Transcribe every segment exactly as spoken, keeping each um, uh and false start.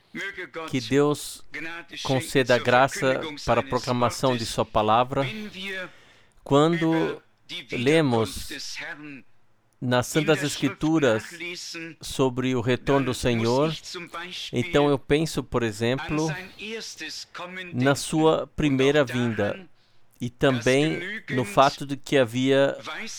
Que Deus conceda graça para a proclamação de sua palavra. Quando lemos nas Santas Escrituras sobre o retorno do Senhor, então eu penso, por exemplo, na sua primeira vinda e também no fato de que havia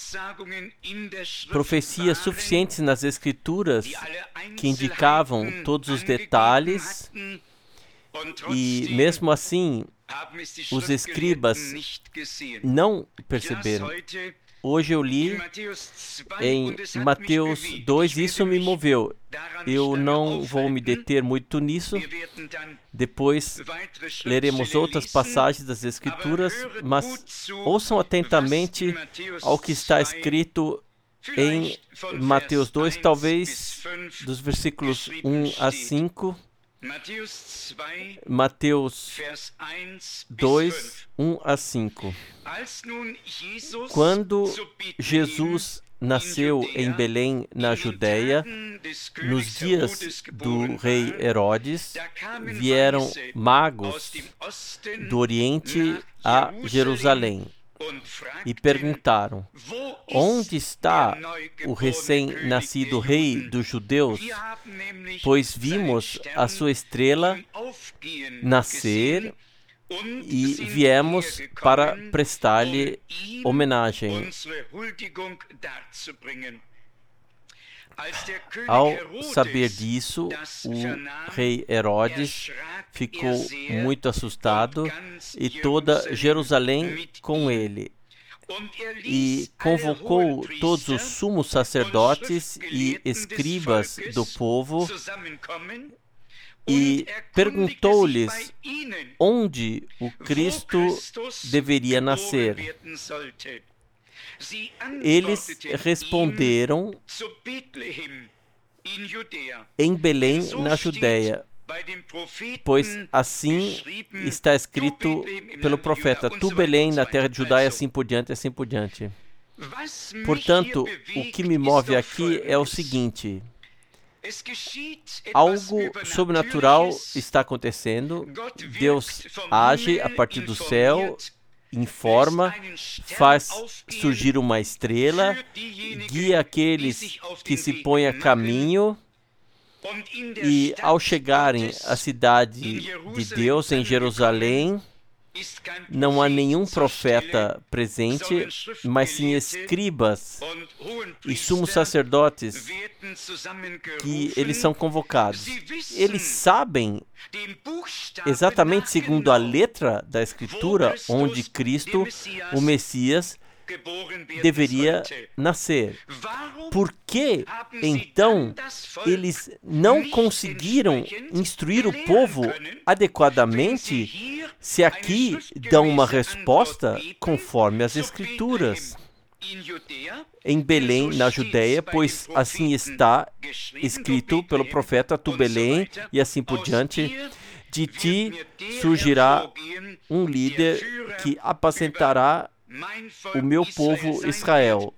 profecias suficientes nas Escrituras que indicavam todos os detalhes, e mesmo assim os escribas não perceberam. Hoje eu li em Mateus dois, isso me moveu. Eu não vou me deter muito nisso. Depois leremos outras passagens das Escrituras, mas ouçam atentamente ao que está escrito em Mateus dois, talvez dos versículos um a cinco. Mateus dois, um a cinco. Quando Jesus nasceu em Belém, na Judéia, nos dias do rei Herodes, vieram magos do Oriente a Jerusalém e perguntaram: onde está o recém-nascido rei dos judeus? Pois vimos a sua estrela nascer e viemos para prestar-lhe homenagem. Ao saber disso, o rei Herodes ficou muito assustado e toda Jerusalém com ele. E convocou todos os sumos sacerdotes e escribas do povo e perguntou-lhes onde o Cristo deveria nascer. Eles responderam: em Belém, na Judéia, pois assim está escrito pelo profeta: tu, Belém, na terra de Judá, e assim por diante, assim por diante. Portanto, o que me move aqui é o seguinte: algo sobrenatural está acontecendo. Deus age a partir do céu, informa, faz surgir uma estrela, guia aqueles que se põem a caminho, e ao chegarem à cidade de Deus, em Jerusalém, não há nenhum profeta presente, mas sim escribas e sumos sacerdotes, que eles são convocados. Eles sabem exatamente segundo a letra da Escritura onde Cristo, o Messias, deveria nascer. Por que, então, eles não conseguiram instruir o povo adequadamente, se aqui dão uma resposta conforme as Escrituras? Em Belém, na Judéia, pois assim está escrito pelo profeta: tu, Belém, e assim por diante, de ti surgirá um líder que apacentará o meu povo Israel.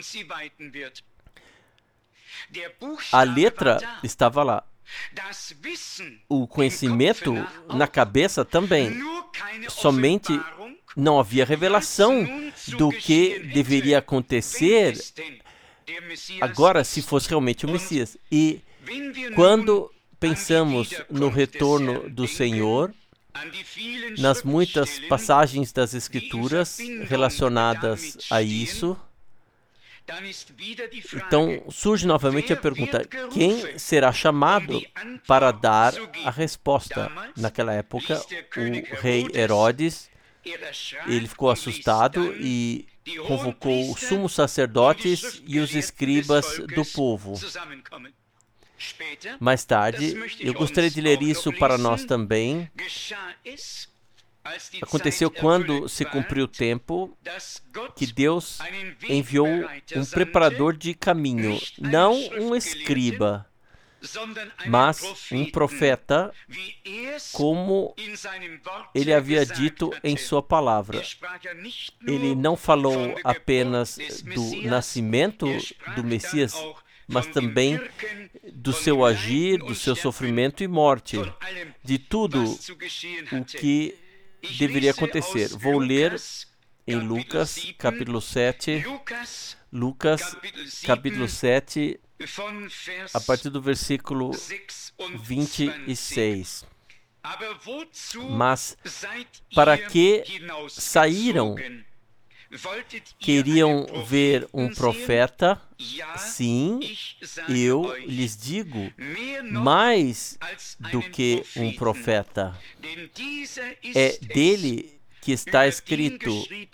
A letra estava lá. O conhecimento na cabeça também. Somente não havia revelação do que deveria acontecer agora, se fosse realmente o Messias. E quando pensamos no retorno do Senhor, nas muitas passagens das Escrituras relacionadas a isso, então surge novamente a pergunta: quem será chamado para dar a resposta? Naquela época, o rei Herodes, ele ficou assustado e convocou os sumos sacerdotes e os escribas do povo. Mais tarde, eu gostaria de ler isso para nós também. Aconteceu quando se cumpriu o tempo que Deus enviou um preparador de caminho, não um escriba, mas um profeta, como ele havia dito em sua palavra. Ele não falou apenas do nascimento do Messias, mas também do seu agir, do seu sofrimento e morte, de tudo o que deveria acontecer. Vou ler em Lucas, capítulo sete, Lucas, capítulo sete, a partir do versículo vinte e seis. Mas para que saíram? Queriam ver um profeta? Sim, eu lhes digo, mais do que um profeta. É dele que está escrito: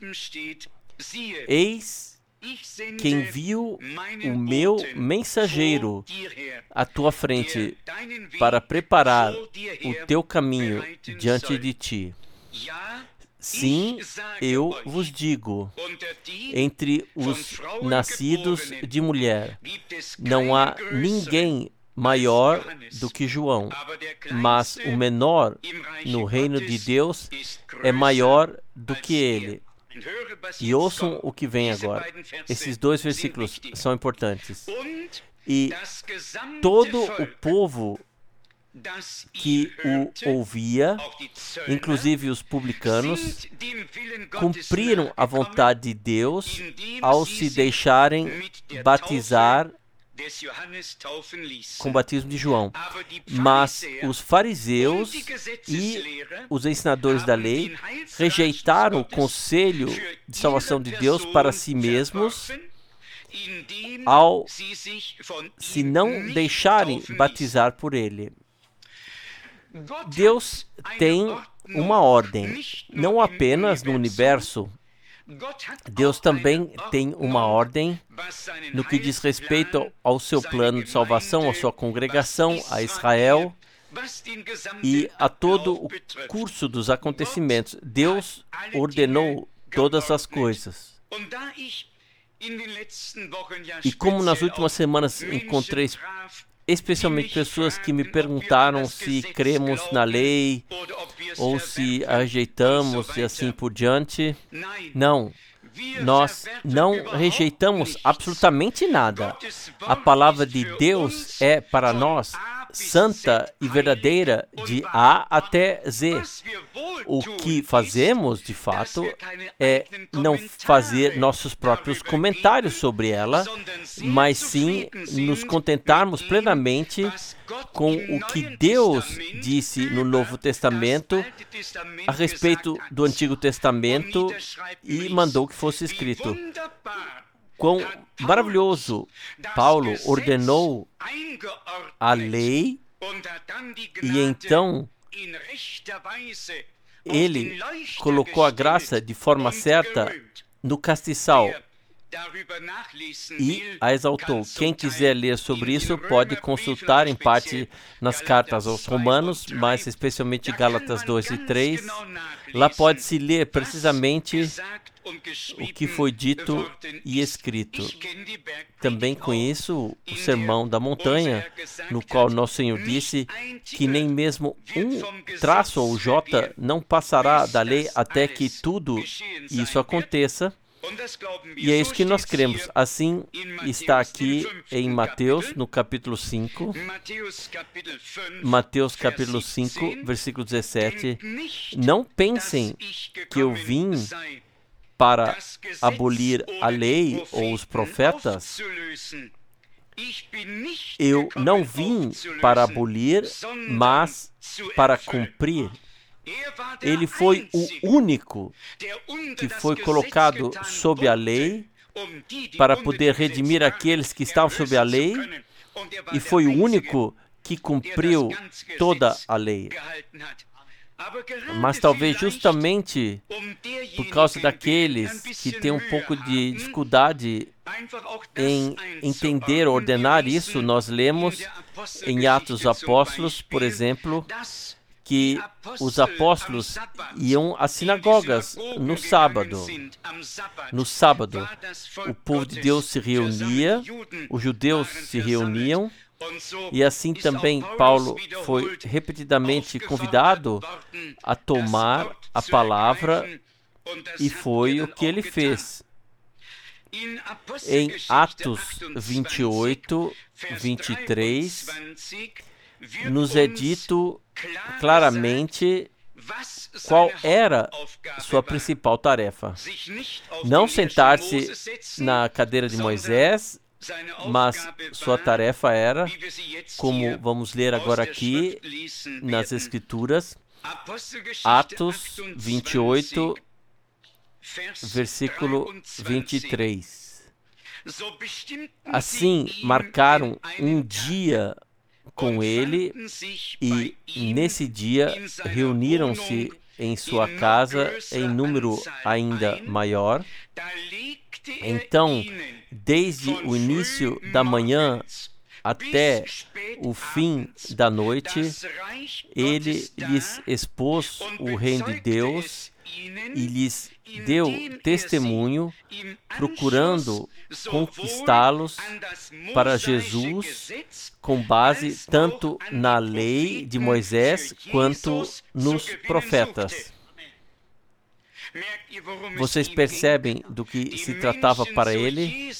eis que envio o meu mensageiro à tua frente para preparar o teu caminho diante de ti. Sim, eu vos digo, entre os nascidos de mulher, não há ninguém maior do que João, mas o menor no reino de Deus é maior do que ele. E ouçam o que vem agora. Esses dois versículos são importantes. E todo o povo que o ouvia, inclusive os publicanos, cumpriram a vontade de Deus ao se deixarem batizar com o batismo de João. Mas os fariseus e os ensinadores da lei rejeitaram o conselho de salvação de Deus para si mesmos ao se não deixarem batizar por ele. Deus tem uma ordem, não apenas no universo. Deus também tem uma ordem no que diz respeito ao seu plano de salvação, à sua congregação, a Israel e a todo o curso dos acontecimentos. Deus ordenou todas as coisas. E como nas últimas semanas encontrei especialmente pessoas que me perguntaram se cremos na lei ou se a rejeitamos e assim por diante. Não, nós não rejeitamos absolutamente nada. A palavra de Deus é para nós santa e verdadeira de A até Z. O que fazemos, de fato, é não fazer nossos próprios comentários sobre ela, mas sim nos contentarmos plenamente com o que Deus disse no Novo Testamento a respeito do Antigo Testamento e mandou que fosse escrito. Quão maravilhoso! Paulo ordenou a lei e então ele colocou a graça de forma certa no castiçal e a exaltou. Quem quiser ler sobre isso pode consultar em parte nas cartas aos Romanos, mas especialmente Gálatas dois e três. Lá pode-se ler precisamente o que foi dito e escrito. Também conheço o Sermão da Montanha, no qual Nosso Senhor disse que nem mesmo um traço ou jota não passará da lei até que tudo isso aconteça. E é isso que nós cremos. Assim está aqui em Mateus, no capítulo cinco. Mateus capítulo cinco, versículo dezessete. Não pensem que eu vim para abolir a lei ou os profetas. Eu não vim para abolir, mas para cumprir. Ele foi o único que foi colocado sob a lei para poder redimir aqueles que estavam sob a lei, e foi o único que cumpriu toda a lei. Mas talvez justamente por causa daqueles que têm um pouco de dificuldade em entender, ordenar isso, nós lemos em Atos dos Apóstolos, por exemplo, que os apóstolos iam às sinagogas no sábado. No sábado, o povo de Deus se reunia, os judeus se reuniam, e assim também Paulo foi repetidamente convidado a tomar a palavra, e foi o que ele fez. Em Atos vinte e oito, vinte e três, nos é dito claramente qual era sua principal tarefa. Não sentar-se na cadeira de Moisés, mas sua tarefa era, como vamos ler agora aqui nas Escrituras, Atos vinte e oito, versículo vinte e três. Assim, marcaram um dia com ele e, nesse dia, reuniram-se em sua casa em número ainda maior. Então, desde o início da manhã até o fim da noite, ele lhes expôs o reino de Deus e lhes deu testemunho, procurando conquistá-los para Jesus, com base tanto na lei de Moisés quanto nos profetas. Vocês percebem do que se tratava para ele?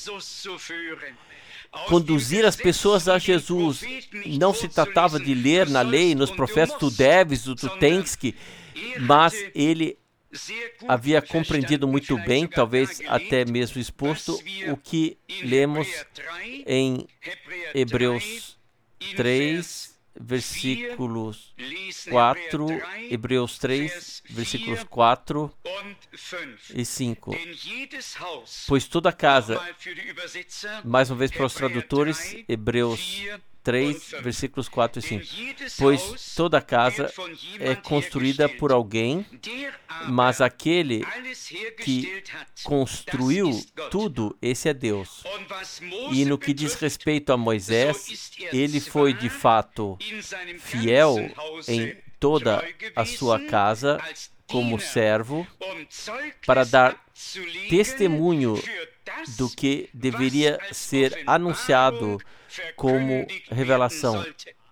Conduzir as pessoas a Jesus. Não se tratava de ler na lei, nos profetas, tu deves, tu tens que, mas ele havia compreendido muito bem, talvez até mesmo exposto, o que lemos em Hebreus três, versículos quatro, Hebreus três, versículos quatro e cinco. Pois toda casa, mais uma vez para os tradutores, Hebreus três, versículos quatro e cinco. Pois toda casa é construída por alguém, mas aquele que construiu tudo, esse é Deus. E no que diz respeito a Moisés, ele foi de fato fiel em toda a sua casa como servo, para dar testemunho do que deveria ser anunciado como revelação.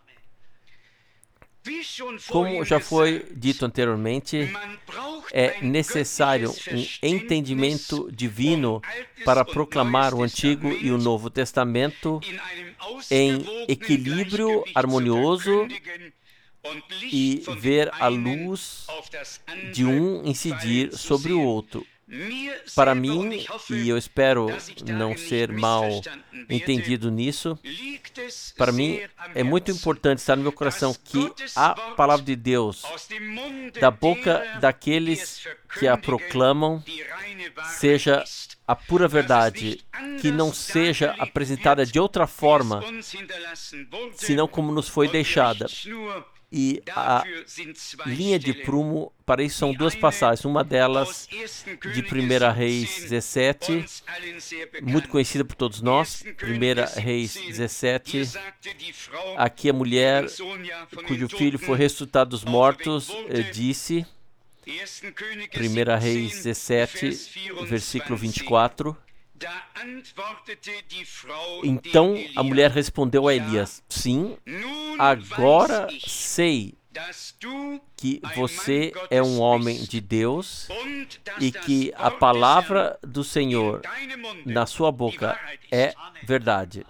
Como já foi dito anteriormente, é necessário um entendimento divino para proclamar o Antigo e o Novo Testamento em equilíbrio harmonioso e ver a luz de um incidir sobre o outro. Para mim, e eu espero não ser mal entendido nisso, para mim é muito importante estar no meu coração que a palavra de Deus, da boca daqueles que a proclamam, seja a pura verdade, que não seja apresentada de outra forma, senão como nos foi deixada. E a linha de prumo para isso são duas passagens. Uma delas de primeira Reis dezessete, muito conhecida por todos nós. primeira Reis dezessete. Aqui a mulher cujo filho foi ressuscitado dos mortos disse, primeira Reis dezessete, versículo vinte e quatro. Então a mulher respondeu a Elias: sim, agora sei que você é um homem de Deus e que a palavra do Senhor na sua boca é verdade.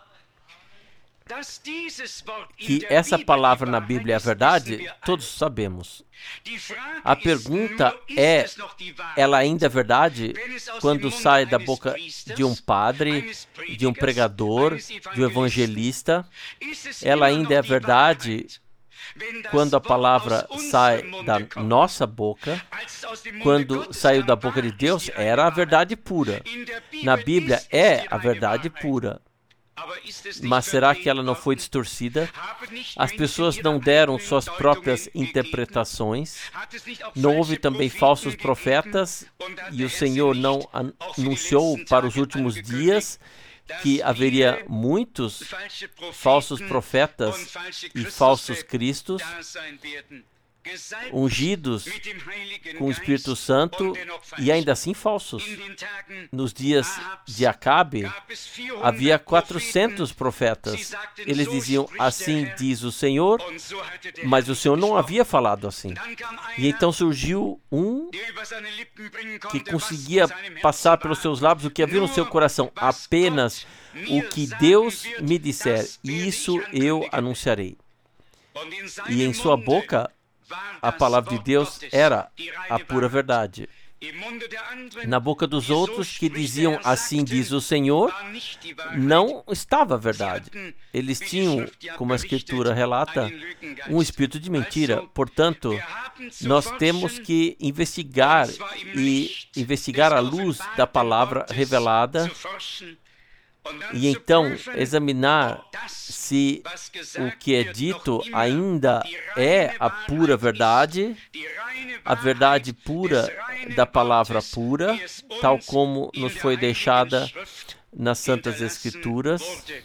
Que essa palavra na Bíblia é verdade, todos sabemos. A pergunta é, ela ainda é verdade quando sai da boca de um padre, de um pregador, de um evangelista? Ela ainda é verdade quando a palavra sai da nossa boca? Quando saiu da boca de Deus, era a verdade pura. Na Bíblia é a verdade pura. Mas será que ela não foi distorcida? As pessoas não deram suas próprias interpretações? Não houve também falsos profetas? E o Senhor não anunciou para os últimos dias que haveria muitos falsos profetas e falsos cristos? ungidos com o Espírito Santo e ainda assim falsos. Nos dias de Acabe, havia quatrocentos profetas. Eles diziam, assim diz o Senhor, mas o Senhor não havia falado assim. E então surgiu um que conseguia passar pelos seus lábios o que havia no seu coração, apenas o que Deus me disser, isso eu anunciarei. E em sua boca, a palavra de Deus era a pura verdade. Na boca dos outros que diziam, assim diz o Senhor, não estava a verdade. Eles tinham, como a Escritura relata, um espírito de mentira. Portanto, nós temos que investigar e investigar à luz da palavra revelada e então examinar se o que é dito ainda é a pura verdade, a verdade pura da palavra pura, tal como nos foi deixada nas Santas Escrituras.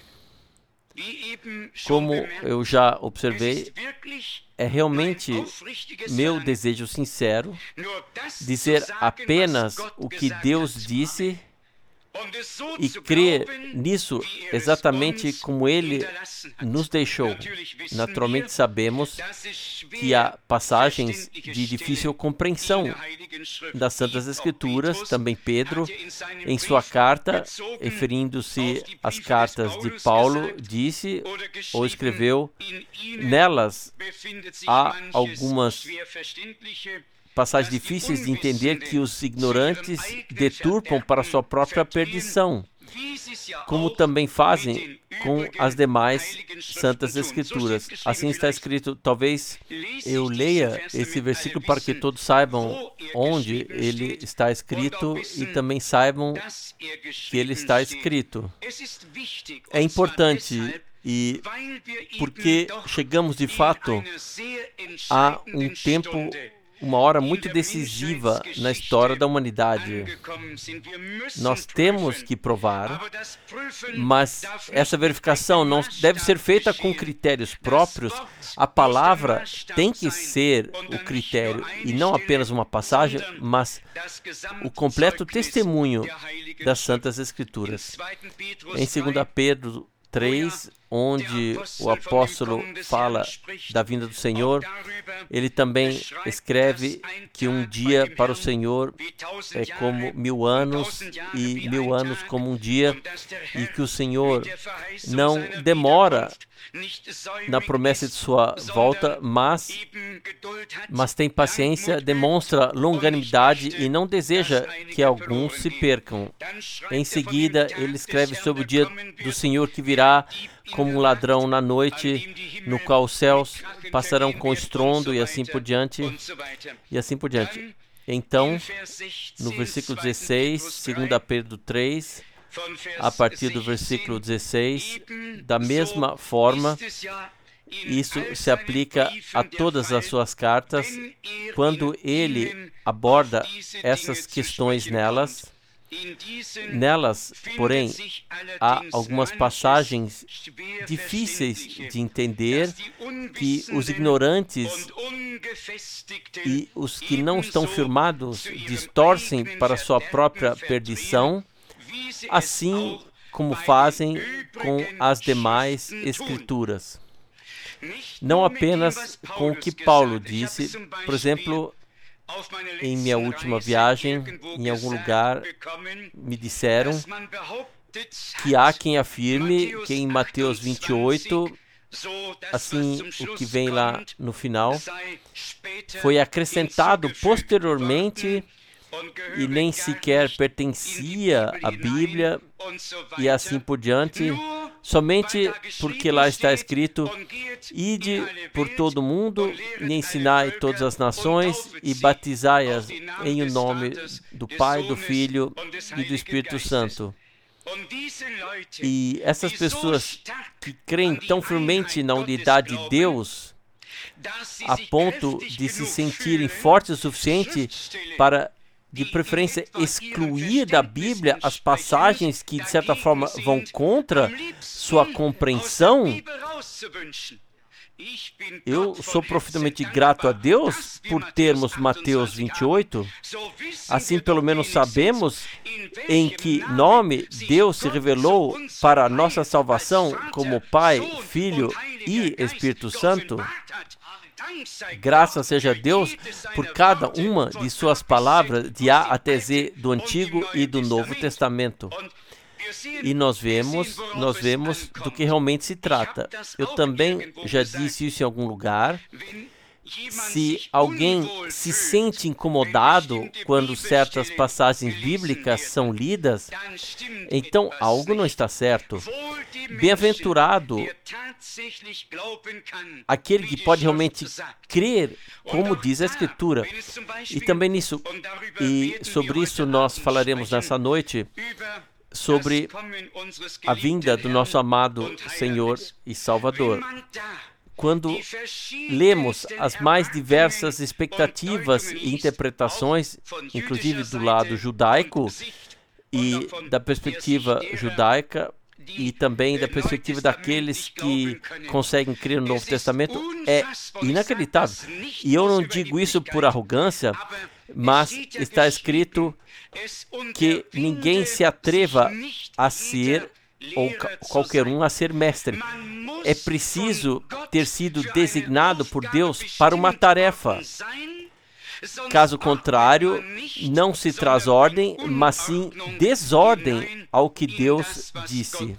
Como eu já observei, é realmente meu desejo sincero dizer apenas o que Deus disse e crer nisso exatamente como Ele nos deixou. Naturalmente sabemos que há passagens de difícil compreensão das Santas Escrituras. Também Pedro, em sua carta, referindo-se às cartas de Paulo, disse ou escreveu, nelas há algumas passagens difíceis de entender que os ignorantes deturpam para sua própria perdição, como também fazem com as demais Santas Escrituras. Assim está escrito. Talvez eu leia esse versículo para que todos saibam onde ele está escrito e também saibam que ele está escrito. É importante e porque chegamos de fato a um tempo, uma hora muito decisiva na história da humanidade. Nós temos que provar, mas essa verificação não deve ser feita com critérios próprios. A palavra tem que ser o critério, e não apenas uma passagem, mas o completo testemunho das Santas Escrituras. Em segunda Pedro três, onde o apóstolo fala da vinda do Senhor, ele também escreve que um dia para o Senhor é como mil anos e mil anos como um dia, e que o Senhor não demora na promessa de sua volta, mas, mas tem paciência, demonstra longanimidade e não deseja que alguns se percam. Em seguida, ele escreve sobre o dia do Senhor que virá como um ladrão na noite, no qual os céus passarão com estrondo e assim por diante, e assim por diante. Então, no versículo dezesseis, segunda Pedro três, a partir do versículo dezesseis, da mesma forma, isso se aplica a todas as suas cartas, quando ele aborda essas questões nelas. Nelas, porém, há algumas passagens difíceis de entender que os ignorantes e os que não estão firmados distorcem para sua própria perdição, assim como fazem com as demais Escrituras. Não apenas com o que Paulo disse, por exemplo, em minha última viagem, em algum lugar, me disseram que há quem afirme que em Mateus vinte e oito, assim, o que vem lá no final, foi acrescentado posteriormente e nem sequer pertencia à Bíblia e assim por diante, somente porque lá está escrito: ide por todo o mundo e ensinai todas as nações e batizai-as em o nome do Pai, do Filho e do Espírito Santo. E essas pessoas que creem tão firmemente na unidade de Deus, a ponto de se sentirem fortes o suficiente para, de preferência, excluir da Bíblia as passagens que, de certa forma, vão contra sua compreensão, Eu sou profundamente grato a Deus por termos Mateus vinte e oito. Assim, pelo menos sabemos em que nome Deus se revelou para a nossa salvação como Pai, Filho e Espírito Santo. Graças seja a Deus por cada uma de suas palavras de A até Z do Antigo e do Novo Testamento. E nós vemos, nós vemos do que realmente se trata. Eu também já disse isso em algum lugar. Se alguém se sente incomodado quando certas passagens bíblicas são lidas, então algo não está certo. Bem-aventurado aquele que pode realmente crer, como diz a Escritura. E também nisso, e sobre isso nós falaremos nessa noite, sobre a vinda do nosso amado Senhor e Salvador. Quando lemos as mais diversas expectativas e interpretações, inclusive do lado judaico e da perspectiva judaica, e também da perspectiva daqueles que conseguem crer no Novo Testamento, é inacreditável. E eu não digo isso por arrogância, mas está escrito que ninguém se atreva a ser, ou qualquer um, a ser mestre. É preciso ter sido designado por Deus para uma tarefa. Caso contrário, não se traz ordem, mas sim desordem ao que Deus disse.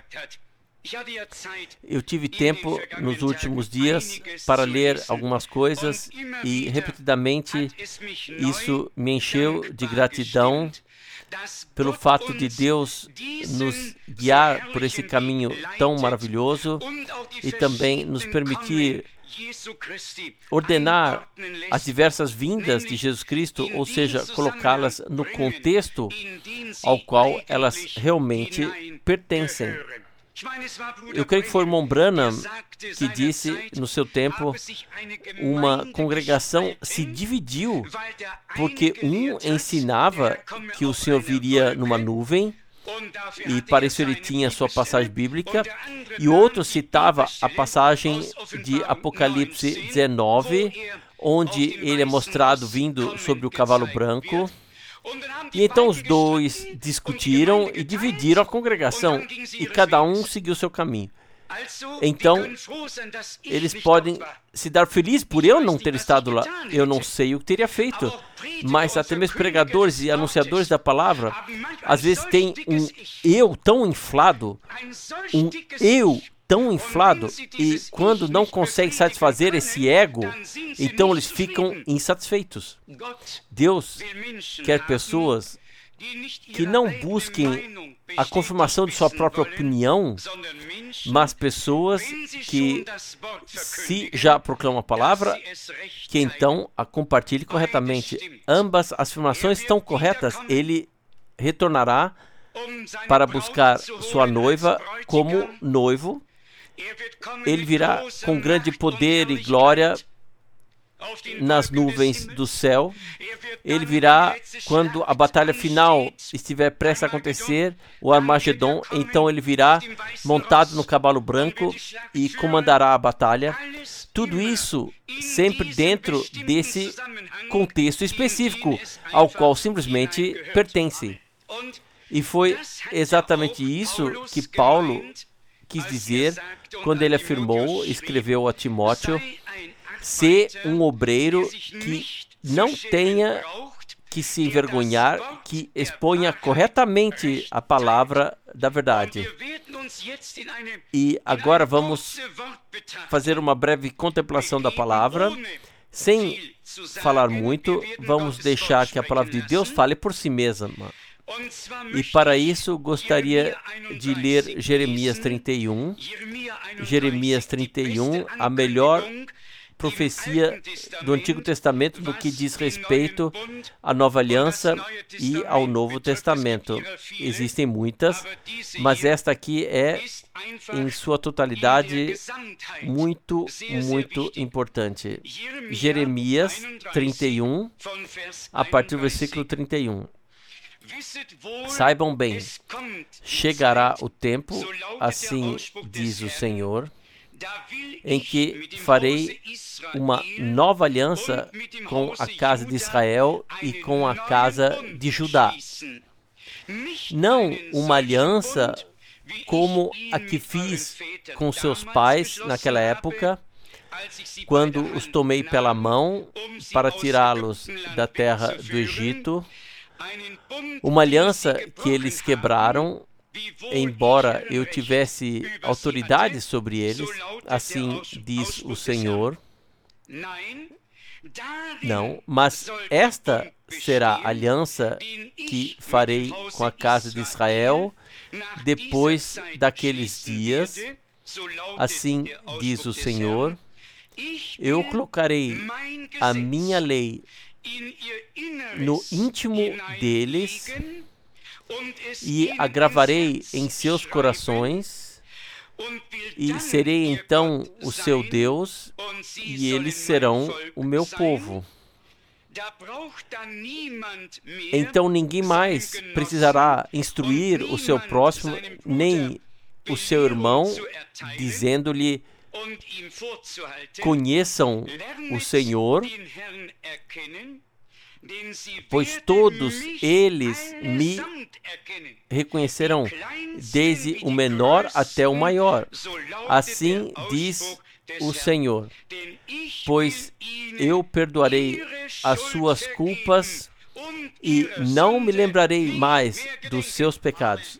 Eu tive tempo nos últimos dias para ler algumas coisas e, repetidamente, isso me encheu de gratidão pelo fato de Deus nos guiar por esse caminho tão maravilhoso e também nos permitir ordenar as diversas vindas de Jesus Cristo, ou seja, colocá-las no contexto ao qual elas realmente pertencem. Eu creio que foi Irmão Branham que disse, no seu tempo, uma congregação se dividiu porque um ensinava que o Senhor viria numa nuvem, e para isso ele tinha sua passagem bíblica, e outro citava a passagem de Apocalipse dezenove, onde ele é mostrado vindo sobre o cavalo branco. E então os dois discutiram e dividiram a congregação, e cada um seguiu seu caminho. Então, eles podem se dar felizes por eu não ter estado lá. Eu não sei o que teria feito, mas até mesmo pregadores e anunciadores da palavra, às vezes têm um eu tão inflado, um eu tão inflado, e quando não conseguem satisfazer esse ego, então eles ficam insatisfeitos. Deus quer pessoas que não busquem a confirmação de sua própria opinião, mas pessoas que, se já proclamam a palavra, que então a compartilhem corretamente. Ambas as afirmações estão corretas. Ele retornará para buscar sua noiva como noivo. Ele virá com grande poder e glória nas nuvens do céu. Ele virá quando a batalha final estiver prestes a acontecer, o Armagedon. Então ele virá montado no cavalo branco e comandará a batalha. Tudo isso sempre dentro desse contexto específico ao qual simplesmente pertence. E foi exatamente isso que Paulo quis dizer quando ele afirmou, escreveu a Timóteo: ser um obreiro que não tenha que se envergonhar, que exponha corretamente a palavra da verdade. E agora vamos fazer uma breve contemplação da palavra. Sem falar muito, vamos deixar que a palavra de Deus fale por si mesma. E para isso gostaria de ler Jeremias trinta e um. Jeremias trinta e um, a melhor profecia do Antigo Testamento no que diz respeito à Nova Aliança e ao Novo Testamento. Existem muitas, mas esta aqui é, em sua totalidade, muito, muito importante. Jeremias trinta e um, a partir do versículo trinta e um. Saibam bem, chegará o tempo, assim diz o Senhor, em que farei uma nova aliança com a casa de Israel e com a casa de Judá. Não uma aliança como a que fiz com seus pais naquela época, quando os tomei pela mão para tirá-los da terra do Egito, uma aliança que eles quebraram, embora eu tivesse autoridade sobre eles, assim diz o Senhor. Não, mas esta será a aliança que farei com a casa de Israel depois daqueles dias, assim diz o Senhor. Eu colocarei a minha lei no íntimo deles e a gravarei em seus corações, e serei então o seu Deus, e eles serão o meu povo. Então ninguém mais precisará instruir o seu próximo, nem o seu irmão, dizendo-lhe: conheçam o Senhor, pois todos eles me reconhecerão, desde o menor até o maior. Assim diz o Senhor, pois eu perdoarei as suas culpas e não me lembrarei mais dos seus pecados.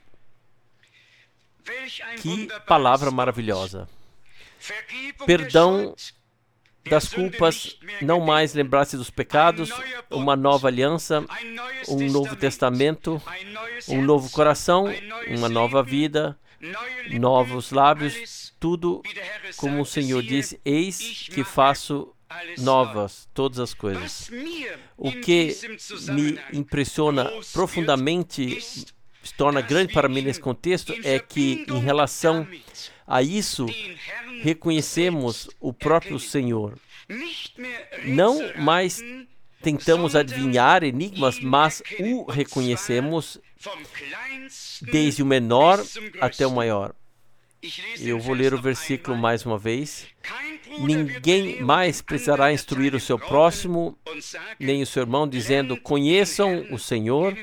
Que palavra maravilhosa! Perdão das culpas, não mais lembrar-se dos pecados, uma nova aliança, um novo testamento, um novo coração, uma nova vida, novos lábios, tudo como o Senhor disse: eis que faço novas todas as coisas. O que me impressiona profundamente, se torna grande para mim nesse contexto, é que em relação a isso, reconhecemos o próprio Senhor. Não mais tentamos adivinhar enigmas, mas o reconhecemos desde o menor até o maior. Eu vou ler o versículo mais uma vez. Ninguém mais precisará instruir o seu próximo, nem o seu irmão, dizendo: conheçam o Senhor,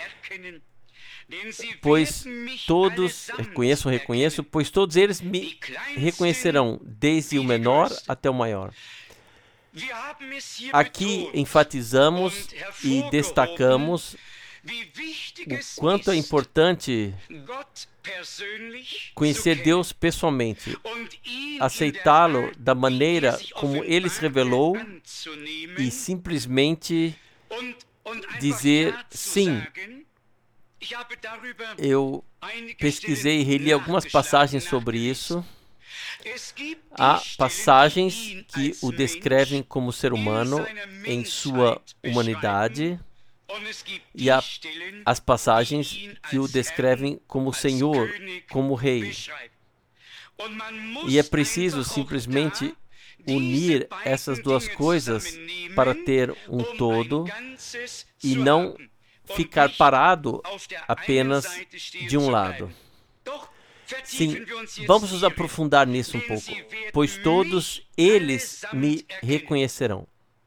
pois todos, reconheçam, reconheço, pois todos eles me reconhecerão, desde o menor até o maior. Aqui enfatizamos e destacamos o quanto é importante conhecer Deus pessoalmente, aceitá-lo da maneira como Ele se revelou e simplesmente dizer sim. Eu pesquisei e reli algumas passagens sobre isso. Há passagens que o descrevem como ser humano em sua humanidade, e há as passagens que o descrevem como Senhor, como Rei. E é preciso simplesmente unir essas duas coisas para ter um todo e não ficar parado apenas de um lado. Sim, vamos nos aprofundar nisso um pouco, pois todos eles me reconhecerão.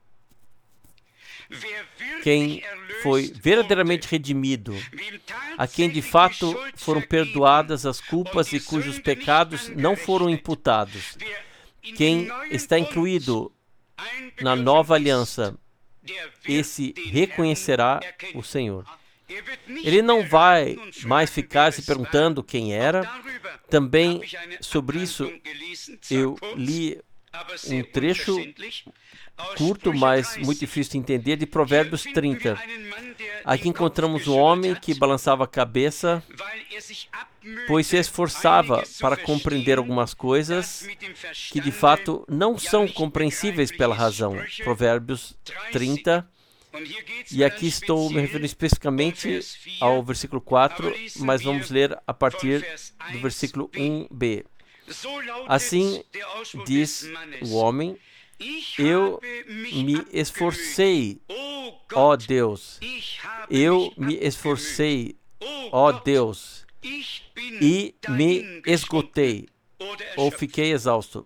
Quem foi verdadeiramente redimido, a quem de fato foram perdoadas as culpas e cujos pecados não foram imputados, quem está incluído na nova aliança, esse reconhecerá o Senhor. Ele não vai mais ficar se perguntando quem era. Também sobre isso eu li um trecho curto, mas muito difícil de entender, de Provérbios trinta. Aqui encontramos um homem que balançava a cabeça, pois se esforçava para compreender algumas coisas que de fato não são compreensíveis pela razão. Provérbios trinta. E aqui estou me referindo especificamente ao versículo quatro, mas vamos ler a partir do versículo um b. Assim diz o homem: eu me esforcei, ó Deus, eu me esforcei, ó Deus, e me esgotei, ou fiquei exausto.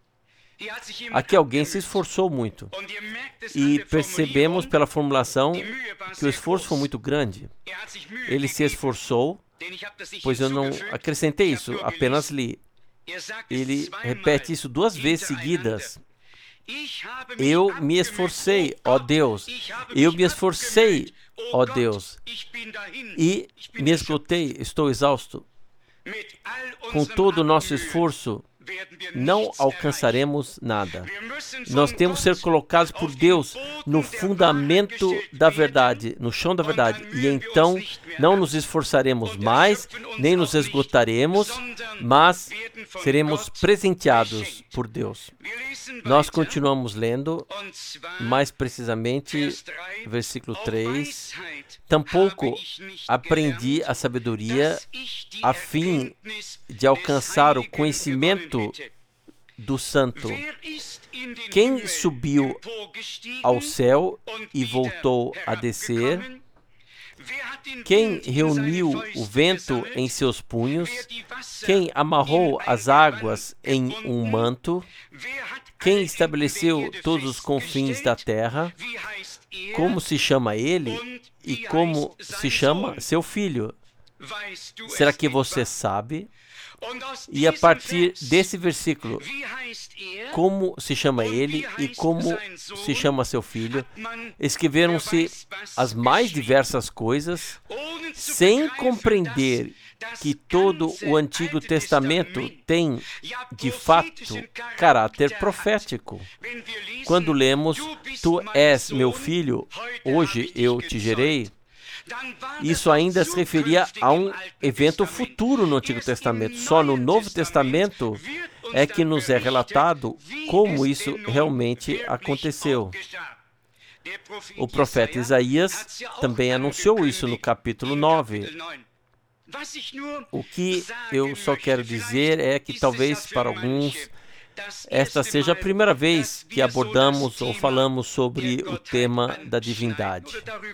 Aqui alguém se esforçou muito. E percebemos pela formulação que o esforço foi muito grande. Ele se esforçou, pois eu não acrescentei isso, apenas li. Ele repete isso duas vezes seguidas. Eu me esforcei, ó Deus. Eu me esforcei, ó Deus. E me esgotei, estou exausto. Com todo o nosso esforço, não alcançaremos nada. Nós temos que ser colocados por Deus no fundamento da verdade, no chão da verdade. E então não nos esforçaremos mais, nem nos esgotaremos, mas seremos presenteados por Deus. Nós continuamos lendo, mais precisamente, versículo três. Tampouco aprendi a sabedoria a fim de alcançar o conhecimento do Santo. Quem subiu ao céu e voltou a descer? Quem reuniu o vento em seus punhos? Quem amarrou as águas em um manto? Quem estabeleceu todos os confins da terra? Como se chama ele? E como se chama seu filho? Será que você sabe? E a partir desse versículo, como se chama ele e como se chama seu filho, escreveram-se as mais diversas coisas, sem compreender que todo o Antigo Testamento tem, de fato, caráter profético. Quando lemos, tu és meu filho, hoje eu te gerei, isso ainda se referia a um evento futuro no Antigo Testamento. Só no Novo Testamento é que nos é relatado como isso realmente aconteceu. O profeta Isaías também anunciou isso no capítulo nove. O que eu só quero dizer é que talvez para alguns esta seja a primeira vez que abordamos ou falamos sobre o tema da divindade.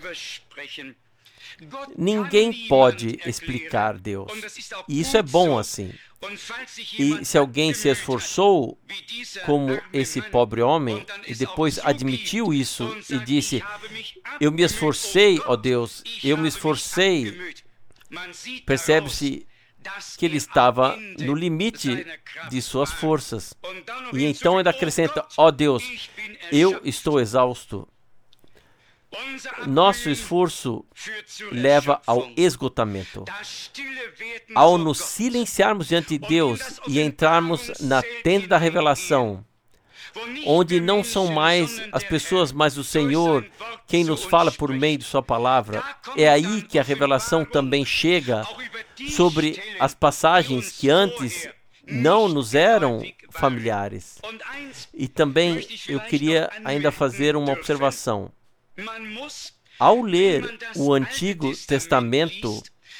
Ninguém pode explicar Deus. E isso é bom assim. E se alguém se esforçou, como esse pobre homem, e depois admitiu isso e disse, eu me esforcei, ó Deus, eu me esforcei, percebe-se que ele estava no limite de suas forças. E então ele acrescenta, ó Deus, eu estou exausto. Nosso esforço leva ao esgotamento. Ao nos silenciarmos diante de Deus e entrarmos na tenda da revelação, onde não são mais as pessoas, mas o Senhor, quem nos fala por meio de sua palavra, é aí que a revelação também chega sobre as passagens que antes não nos eram familiares. E também eu queria ainda fazer uma observação. Ao ler o Antigo Testamento,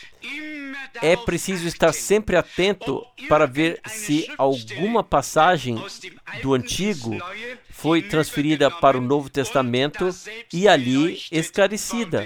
é preciso estar sempre atento para ver se alguma passagem do Antigo foi transferida para o Novo Testamento e ali esclarecida.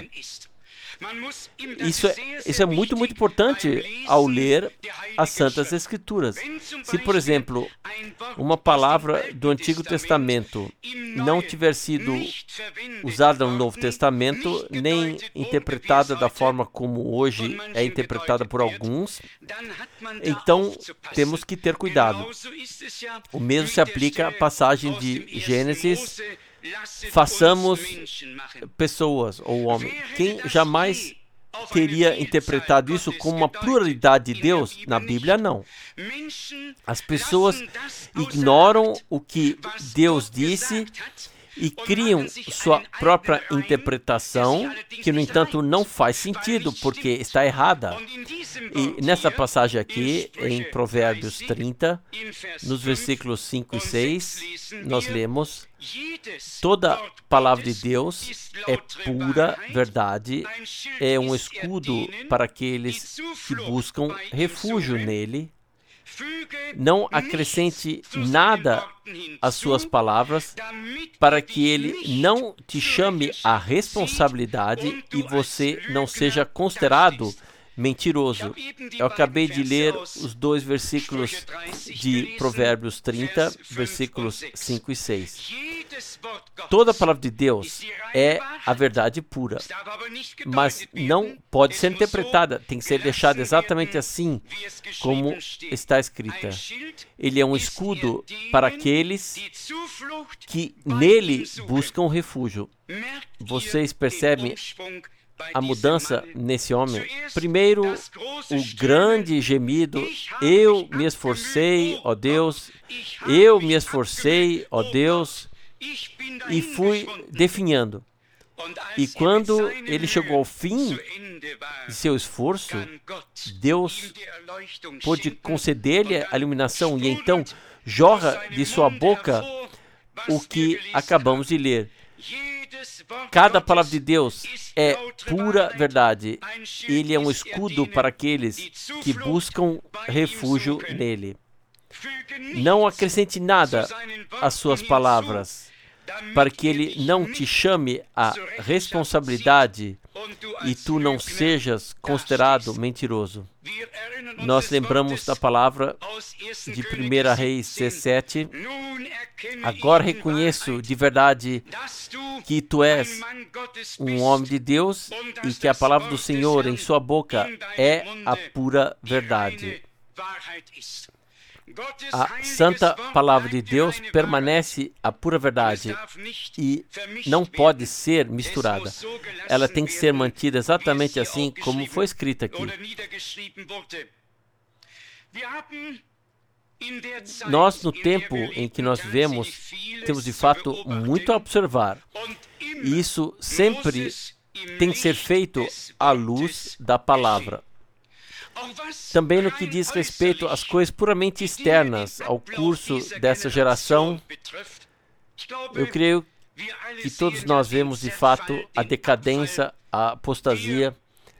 Isso é, isso é muito, muito importante ao ler as Santas Escrituras. Se, por exemplo, uma palavra do Antigo Testamento não tiver sido usada no Novo Testamento, nem interpretada da forma como hoje é interpretada por alguns, então temos que ter cuidado. O mesmo se aplica à passagem de Gênesis, façamos pessoas ou homem. Quem jamais teria interpretado isso como uma pluralidade de Deus? Na Bíblia, não. As pessoas ignoram o que Deus disse e criam sua própria interpretação, que, no entanto, não faz sentido, porque está errada. E nessa passagem aqui, em Provérbios trinta, nos versículos cinco e seis, nós lemos, toda palavra de Deus é pura verdade, é um escudo para aqueles que buscam refúgio nele. Não acrescente nada às suas palavras, para que ele não te chame à responsabilidade e você não seja considerado mentiroso. Eu acabei de ler os dois versículos de Provérbios trinta, versículos cinco e seis. Toda a palavra de Deus é a verdade pura, mas não pode ser interpretada, tem que ser deixada exatamente assim como está escrita. Ele é um escudo para aqueles que nele buscam refúgio. Vocês percebem a mudança nesse homem? Primeiro, o grande gemido: eu me esforcei, ó Deus, eu me esforcei, ó Deus, e fui definhando. E quando ele chegou ao fim de seu esforço, Deus pôde conceder-lhe a iluminação, e então jorra de sua boca o que acabamos de ler. Cada palavra de Deus é pura verdade. Ele é um escudo para aqueles que buscam refúgio nele. Não acrescente nada às suas palavras, para que ele não te chame à responsabilidade e tu não sejas considerado mentiroso. Nós lembramos da palavra de primeira Reis dezessete. Agora reconheço de verdade que tu és um homem de Deus e que a palavra do Senhor em sua boca é a pura verdade. A santa palavra de Deus permanece a pura verdade e não pode ser misturada. Ela tem que ser mantida exatamente assim como foi escrita aqui. Nós, no tempo em que nós vivemos, temos de fato muito a observar. E isso sempre tem que ser feito à luz da palavra. Também no que diz respeito às coisas puramente externas ao curso dessa geração, eu creio que todos nós vemos de fato a decadência, a apostasia.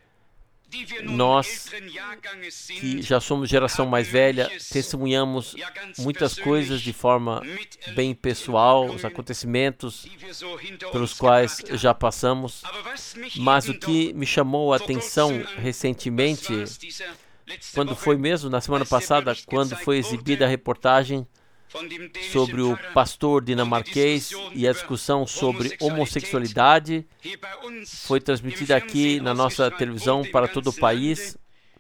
Nós, que já somos geração mais velha, testemunhamos muitas coisas de forma bem pessoal, os acontecimentos pelos quais já passamos. Mas o que me chamou a atenção recentemente, quando foi mesmo, na semana passada, quando foi exibida a reportagem sobre o pastor dinamarquês e a discussão sobre homossexualidade, foi transmitida aqui na nossa televisão para todo o país,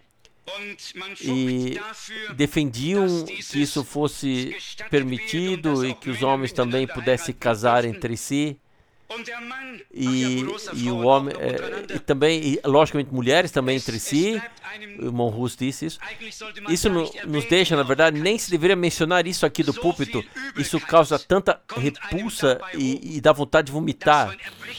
e defendiam que isso fosse permitido e que os homens também pudessem casar entre si. E, e o homem é, e também, e, logicamente, mulheres também entre si. O irmão Russo disse isso. Isso no, nos deixa, na verdade, nem se deveria mencionar isso aqui do púlpito. Isso causa tanta repulsa e, e dá vontade de vomitar.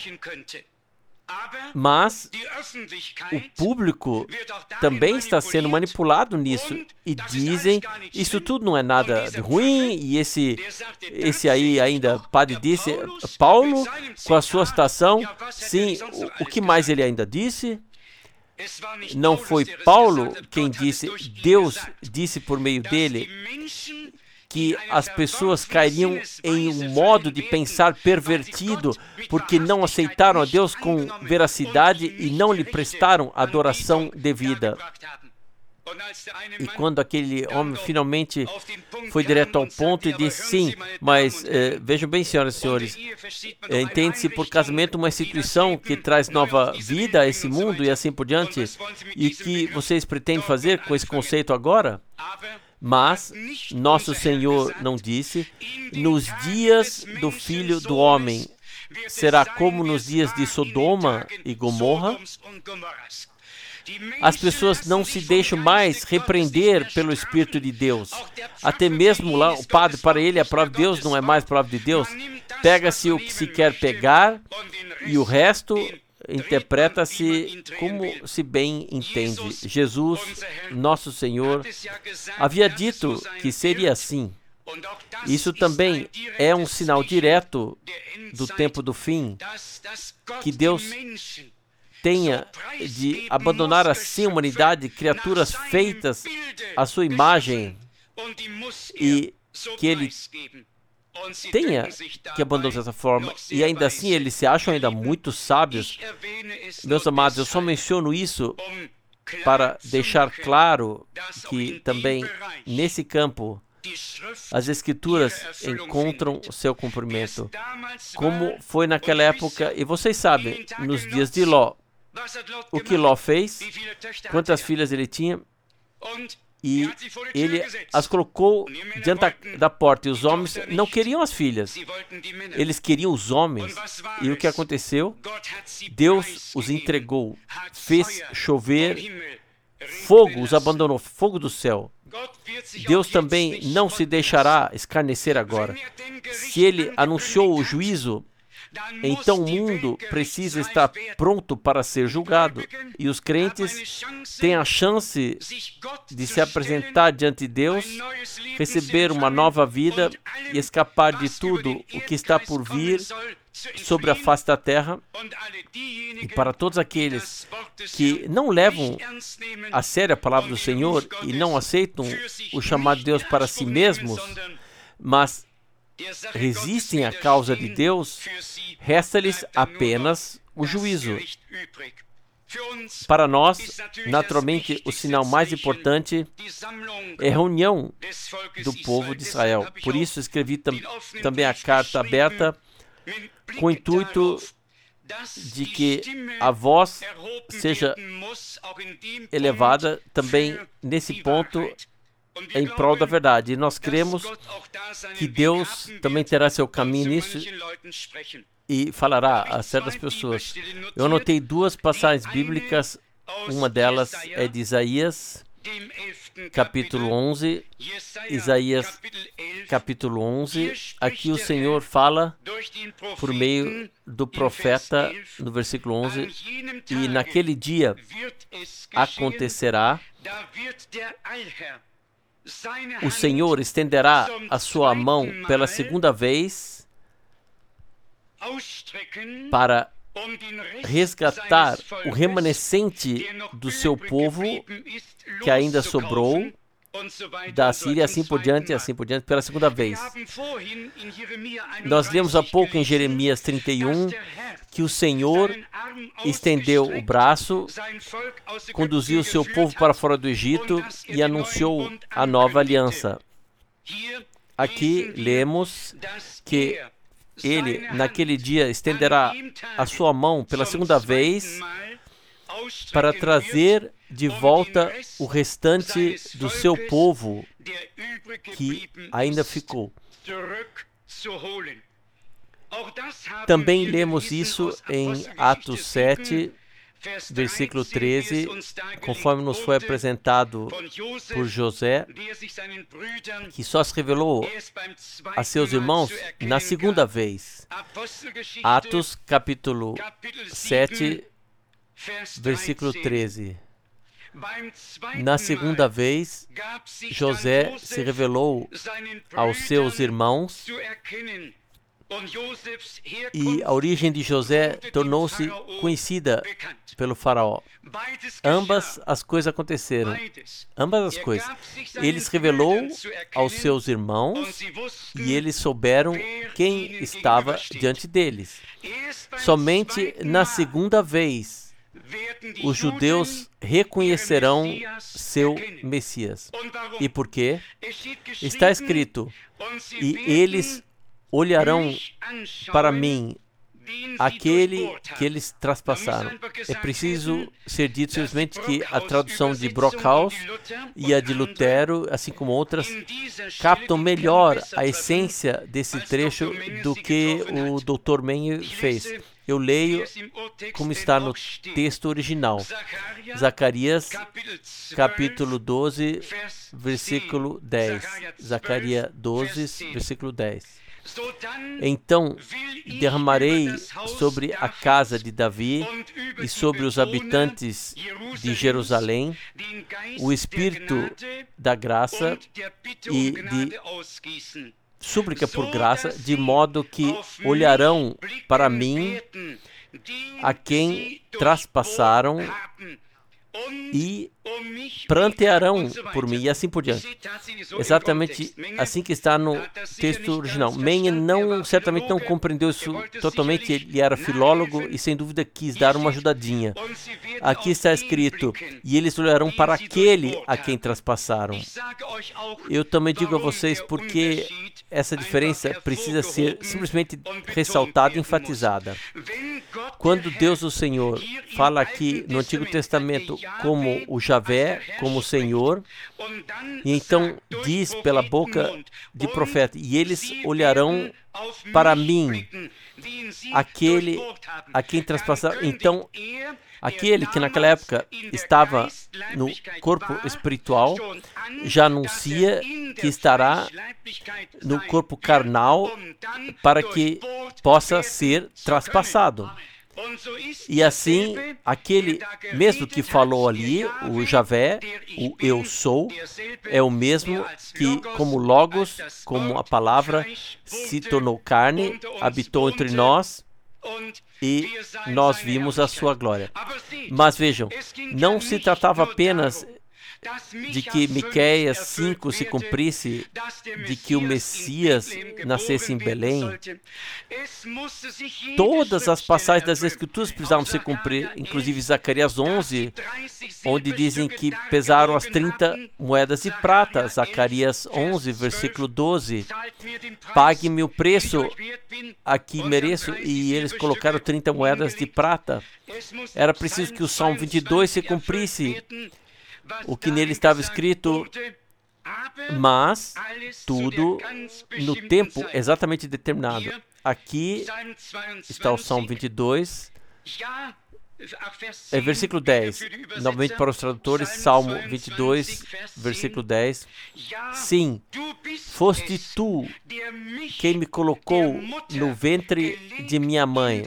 Mas o público também está sendo manipulado nisso e dizem isso tudo não é nada de ruim. E esse, esse aí ainda, padre disse, Paulo, com a sua citação, sim, o, o que mais ele ainda disse? Não foi Paulo quem disse, Deus disse por meio dele que as pessoas cairiam em um modo de pensar pervertido porque não aceitaram a Deus com veracidade e não lhe prestaram adoração devida. E quando aquele homem finalmente foi direto ao ponto e disse, sim, mas eh, vejam bem, senhoras e senhores, eh, entende-se por casamento uma instituição que traz nova vida a esse mundo e assim por diante, e o que vocês pretendem fazer com esse conceito agora? Mas nosso Senhor não disse, nos dias do Filho do Homem, será como nos dias de Sodoma e Gomorra? As pessoas não se deixam mais repreender pelo Espírito de Deus. Até mesmo lá, o padre, para ele, a palavra de Deus não é mais a palavra de Deus. Pega-se o que se quer pegar e o resto interpreta-se como se bem entende. Jesus, nosso Senhor, havia dito que seria assim. Isso também é um sinal direto do tempo do fim, que Deus tenha de abandonar assim a humanidade, criaturas feitas à sua imagem, e que Ele tenha que abandonar dessa forma, e ainda assim eles se acham ainda muito sábios. Meus amados, eu só menciono isso para deixar claro que também nesse campo as Escrituras encontram o seu cumprimento, como foi naquela época, e vocês sabem, nos dias de Ló, o que Ló fez, quantas filhas ele tinha, e ele as colocou diante da, da porta, e os homens não queriam as filhas, eles queriam os homens. E o que aconteceu? Deus os entregou, fez chover fogo, os abandonou, fogo do céu. Deus também não se deixará escarnecer agora. Se ele anunciou o juízo, então o mundo precisa estar pronto para ser julgado. E os crentes têm a chance de se apresentar diante de Deus, receber uma nova vida e escapar de tudo o que está por vir sobre a face da terra. E para todos aqueles que não levam a sério a palavra do Senhor e não aceitam o chamado de Deus para si mesmos, mas resistem à causa de Deus, resta-lhes apenas o juízo. Para nós, naturalmente, o sinal mais importante é a reunião do povo de Israel. Por isso, escrevi tam- também a carta aberta com o intuito de que a voz seja elevada também nesse ponto em prol da verdade. E nós cremos que Deus também terá seu caminho nisso e falará a certas pessoas. Eu anotei duas passagens bíblicas, uma delas é de Isaías, capítulo onze, Isaías, capítulo onze. Aqui o Senhor fala por meio do profeta, no versículo onze, e naquele dia acontecerá, o Senhor estenderá a sua mão pela segunda vez para resgatar o remanescente do seu povo que ainda sobrou da Síria, assim por diante, assim por diante, pela segunda vez. Nós lemos há pouco em Jeremias trinta e um que o Senhor estendeu o braço, conduziu o seu povo para fora do Egito e anunciou a nova aliança. Aqui lemos que ele, naquele dia, estenderá a sua mão pela segunda vez para trazer de volta o restante do seu povo que ainda ficou. Também lemos isso em Atos sete, versículo treze, conforme nos foi apresentado por José, que só se revelou a seus irmãos na segunda vez. Atos, capítulo sete, versículo treze. Na segunda vez, José se revelou aos seus irmãos e a origem de José tornou-se conhecida pelo faraó. Ambas as coisas aconteceram. Ambas as coisas. Ele se revelou aos seus irmãos e eles souberam quem estava diante deles. Somente na segunda vez os judeus reconhecerão seu Messias. E por quê? Está escrito: e eles olharão para mim, aquele que eles traspassaram. É preciso ser dito simplesmente que a tradução de Brockhaus e a de Lutero, assim como outras, captam melhor a essência desse trecho do que o doutor Mann fez. Eu leio como está no texto original. Zacarias, capítulo doze, versículo dez. Zacarias doze, versículo dez. Então derramarei sobre a casa de Davi e sobre os habitantes de Jerusalém o espírito da graça e de súplica por graça, de modo que olharão para mim a quem traspassaram e prantearão por mim, e assim por diante. Exatamente assim que está no texto original. Manning não, certamente não compreendeu isso totalmente, ele era filólogo e sem dúvida quis dar uma ajudadinha. Aqui está escrito, e eles olharão para aquele a quem traspassaram. Eu também digo a vocês porque essa diferença precisa ser simplesmente ressaltada e enfatizada. Quando Deus, o Senhor, fala aqui no Antigo Testamento como o Javé, como o Senhor, e então diz pela boca de profeta, e eles olharão para mim, aquele a quem traspassaram. Então, aquele que naquela época estava no corpo espiritual já anuncia que estará no corpo carnal para que possa ser traspassado. E assim, aquele mesmo que falou ali, o Javé, o eu sou, é o mesmo que, como Logos, como a palavra, se tornou carne, habitou entre nós, e nós vimos a sua glória. Mas vejam, não se tratava apenas de que Miqueias cinco se cumprisse, de que o Messias nascesse em Belém. Todas as passagens das Escrituras precisavam se cumprir, inclusive Zacarias onze, onde dizem que pesaram as trinta moedas de prata. Zacarias onze, versículo doze. Pague-me o preço a que mereço, e eles colocaram trinta moedas de prata. Era preciso que o Salmo vinte e dois se cumprisse, o que nele estava escrito, mas tudo no tempo exatamente determinado. Aqui está o Salmo vinte e dois, é versículo dez. Novamente para os tradutores, Salmo vinte e dois, versículo dez. Sim, foste tu quem me colocou no ventre de minha mãe.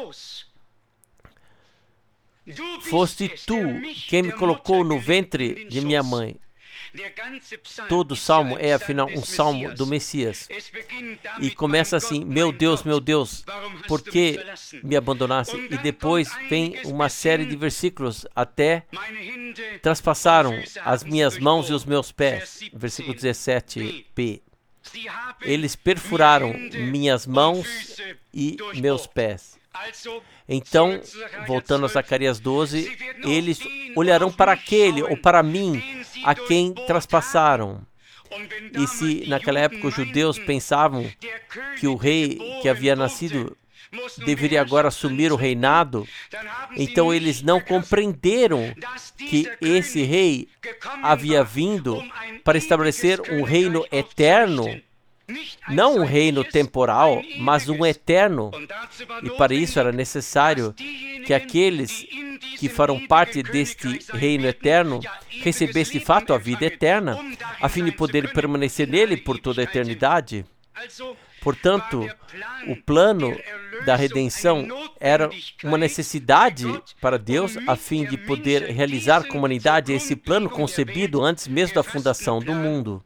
Foste tu quem me colocou no ventre de minha mãe. Todo salmo é, afinal, um salmo do Messias. E começa assim, meu Deus, meu Deus, por que me abandonaste? E depois vem uma série de versículos até traspassaram as minhas mãos e os meus pés. Versículo dezessete b. Eles perfuraram minhas mãos e meus pés. Então, voltando a Zacarias doze, eles olharão para aquele, ou para mim, a quem traspassaram. E se naquela época os judeus pensavam que o rei que havia nascido deveria agora assumir o reinado, então eles não compreenderam que esse rei havia vindo para estabelecer um reino eterno, não um reino temporal, mas um eterno. E para isso era necessário que aqueles que farão parte deste reino eterno recebessem de fato a vida eterna, a fim de poderem permanecer nele por toda a eternidade. Portanto, o plano da redenção era uma necessidade para Deus, a fim de poder realizar com a humanidade esse plano concebido antes mesmo da fundação do mundo.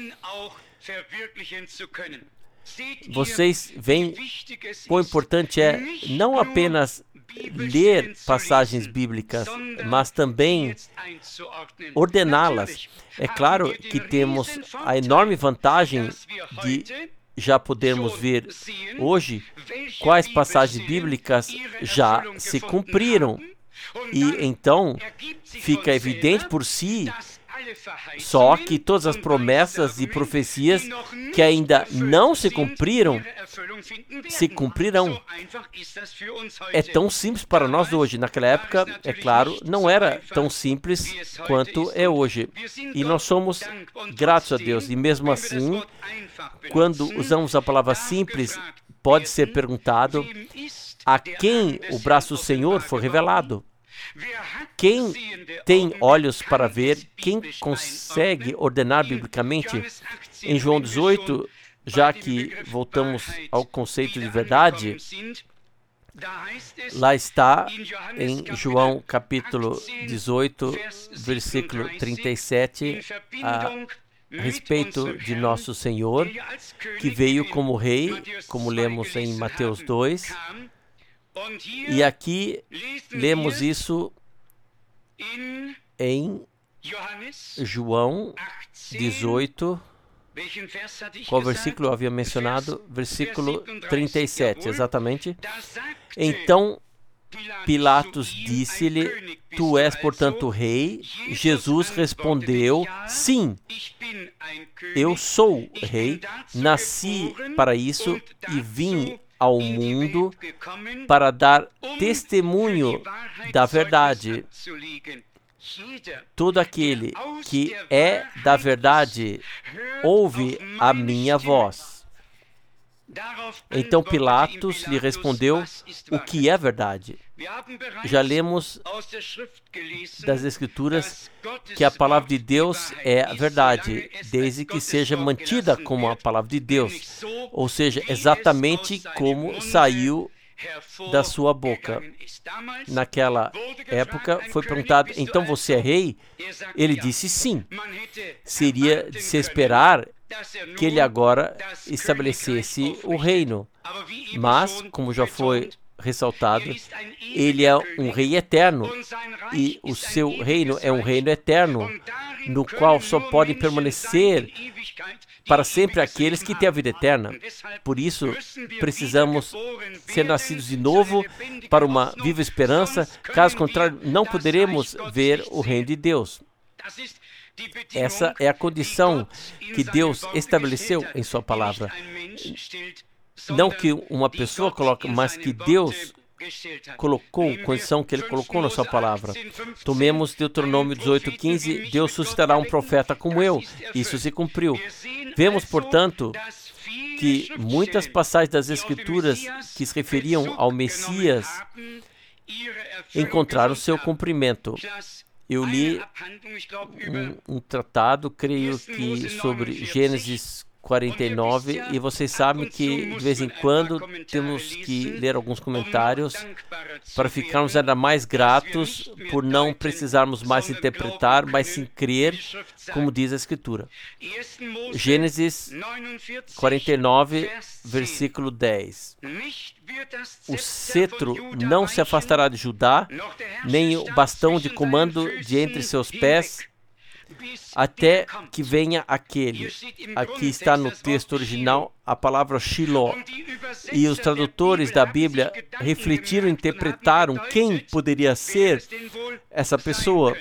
Vocês veem quão importante é não apenas ler passagens bíblicas, mas também ordená-las. É claro que temos a enorme vantagem de já podermos ver hoje quais passagens bíblicas já se cumpriram. E então fica evidente por si só que todas as promessas e profecias que ainda não se cumpriram, se cumprirão. É tão simples para nós hoje. Naquela época, é claro, não era tão simples quanto é hoje. E nós somos gratos a Deus. E mesmo assim, quando usamos a palavra simples, pode ser perguntado a quem o braço do Senhor foi revelado. Quem tem olhos para ver, quem consegue ordenar biblicamente? Em João dezoito, já que voltamos ao conceito de verdade, lá está em João capítulo dezoito, versículo trinta e sete, a respeito de nosso Senhor, que veio como rei, como lemos em Mateus dois. E aqui lemos isso em João dezoito, qual versículo eu havia mencionado? Versículo trinta e sete, exatamente. Então Pilatos disse-lhe: Tu és, portanto, rei? Jesus respondeu: Sim, eu sou rei, nasci para isso e vim ao mundo para dar testemunho da verdade. Todo aquele que é da verdade ouve a minha voz. Então Pilatos lhe respondeu: O que é verdade? Já lemos das Escrituras que a palavra de Deus é a verdade, desde que seja mantida como a palavra de Deus, ou seja, exatamente como saiu da sua boca. Naquela época foi perguntado: então você é rei? Ele disse sim. Seria de se esperar que ele agora estabelecesse o reino. Mas, como já foi ressaltado, ele é um rei eterno e o seu reino é um reino eterno, no qual só podem permanecer para sempre aqueles que têm a vida eterna. Por isso, precisamos ser nascidos de novo para uma viva esperança. Caso contrário, não poderemos ver o reino de Deus. Essa é a condição que Deus estabeleceu em sua palavra. Não que uma pessoa coloque, mas que Deus colocou, condição que Ele colocou na sua palavra. Tomemos Deuteronômio dezoito, quinze, Deus suscitará um profeta como eu. Isso se cumpriu. Vemos, portanto, que muitas passagens das Escrituras que se referiam ao Messias encontraram seu cumprimento. Eu li um, um tratado, creio que sobre Gênesis quarenta e nove, e vocês sabem que de vez em quando temos que ler alguns comentários para ficarmos ainda mais gratos por não precisarmos mais interpretar, mas sim crer, como diz a Escritura. Gênesis quarenta e nove, versículo dez. O cetro não se afastará de Judá, nem o bastão de comando de entre seus pés, até que venha aquele. Aqui está no texto original a palavra Shiló. E os tradutores da Bíblia refletiram e interpretaram quem poderia ser essa pessoa.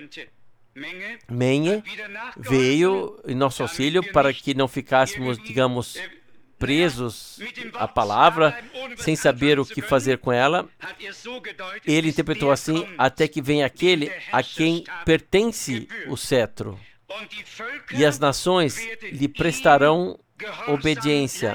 Menhe veio em nosso auxílio para que não ficássemos, digamos, presos à palavra, sem saber o que fazer com ela. Ele interpretou assim: até que venha aquele a quem pertence o cetro, e as nações lhe prestarão obediência.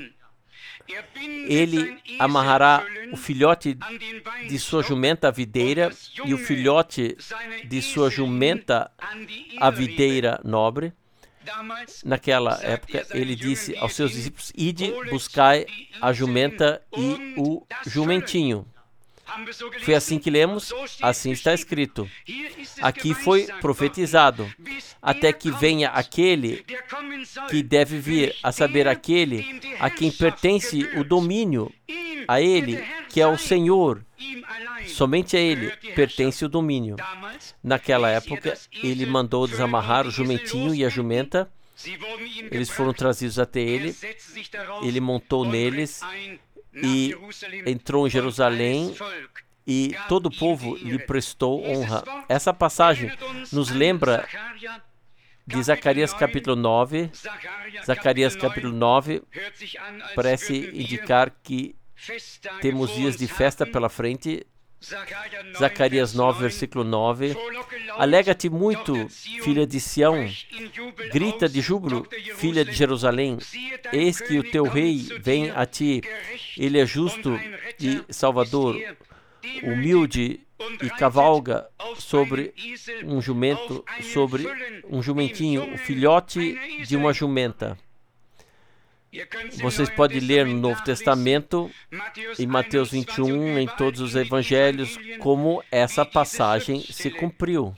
Ele amarrará o filhote de sua jumenta à videira e o filhote de sua jumenta à videira nobre. Naquela época, ele disse aos seus discípulos: Ide, buscai a jumenta e o jumentinho. Foi assim que lemos, assim está escrito. Aqui foi profetizado, até que venha aquele que deve vir, a saber, aquele a quem pertence o domínio, a ele, que é o Senhor. Somente a ele pertence o domínio. Naquela época, ele mandou desamarrar o jumentinho e a jumenta. Eles foram trazidos até ele. Ele montou neles e entrou em Jerusalém, e todo o povo lhe prestou honra. Essa passagem nos lembra de Zacarias capítulo nove. Zacarias capítulo nove parece indicar que temos dias de festa pela frente. Zacarias nove, versículo nove. Alegra-te muito, filha de Sião. Grita de júbilo, filha de Jerusalém. Eis que o teu rei vem a ti. Ele é justo e salvador, humilde e cavalga sobre um jumento, sobre um jumentinho, o filhote de uma jumenta. Vocês podem ler no Novo Testamento, em Mateus vinte e um, em todos os evangelhos, como essa passagem se cumpriu.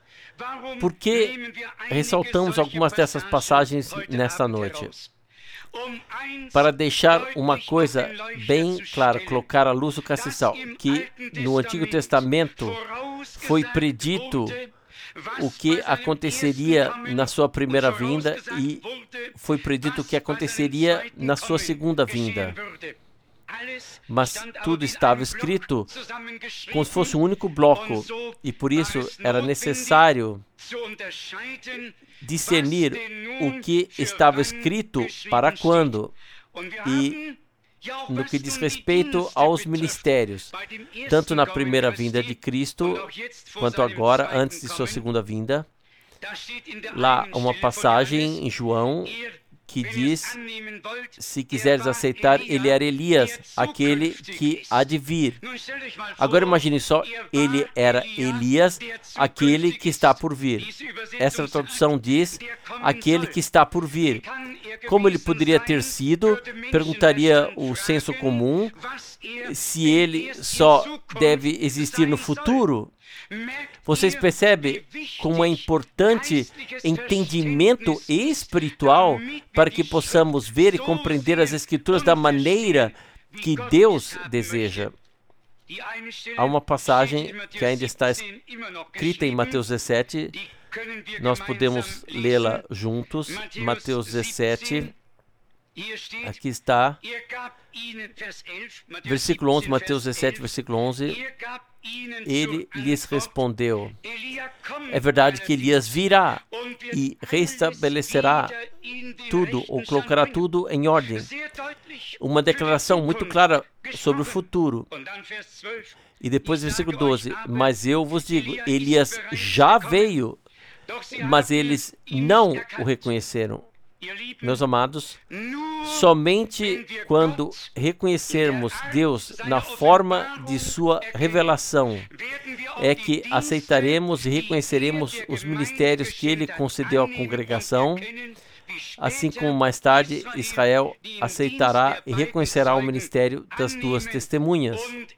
Por que ressaltamos algumas dessas passagens nesta noite? para deixar uma coisa bem clara, colocar à luz o castiçal, que no Antigo Testamento foi predito o que aconteceria na sua primeira vinda e foi predito o que aconteceria na sua segunda vinda. Mas tudo estava escrito como se fosse um único bloco, e por isso era necessário discernir o que estava escrito para quando. E no que diz respeito aos ministérios, tanto na primeira vinda de Cristo, quanto agora, antes de sua segunda vinda, lá uma passagem em João que diz, se quiseres aceitar, ele era Elias, aquele que há de vir. Agora imagine só, ele era Elias, aquele que está por vir. Essa tradução diz, aquele que está por vir. Como ele poderia ter sido, perguntaria o senso comum, se ele só deve existir no futuro. Vocês percebem como é importante entendimento espiritual para que possamos ver e compreender as Escrituras da maneira que Deus deseja. Há uma passagem que ainda está escrita em Mateus dezessete, nós podemos lê-la juntos. Mateus dezessete, aqui está, versículo onze, Mateus dezessete, versículo onze. Ele lhes respondeu, é verdade que Elias virá e restabelecerá tudo, ou colocará tudo em ordem. Uma declaração muito clara sobre o futuro. E depois, versículo doze, mas eu vos digo, Elias já veio, mas eles não o reconheceram. Meus amados, somente quando reconhecermos Deus na forma de sua revelação é que aceitaremos e reconheceremos os ministérios que ele concedeu à congregação, assim como mais tarde Israel aceitará e reconhecerá o ministério das duas testemunhas.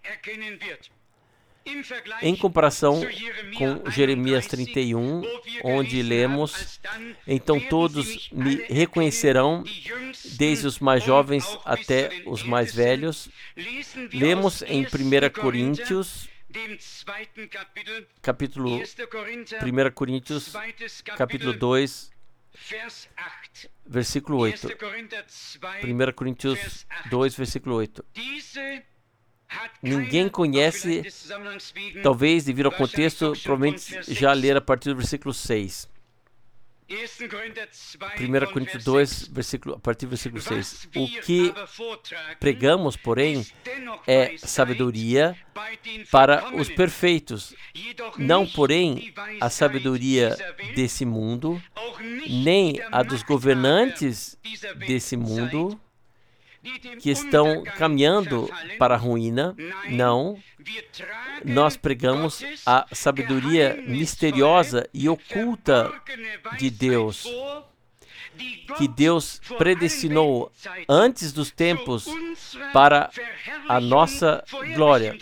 Em comparação com Jeremias trinta e um, onde lemos, então todos me reconhecerão, desde os mais jovens até os mais velhos. Lemos em primeira Coríntios, capítulo primeira Coríntios, capítulo dois, versículo oito. primeira Coríntios dois, versículo oito. Ninguém conhece, talvez devido ao contexto, provavelmente já ler a partir do versículo seis. primeira Coríntios dois, versículo, a partir do versículo seis. O que pregamos, porém, é sabedoria para os perfeitos, não, porém, a sabedoria desse mundo, nem a dos governantes desse mundo, que estão caminhando para a ruína. Não, nós pregamos a sabedoria misteriosa e oculta de Deus, que Deus predestinou antes dos tempos para a nossa glória.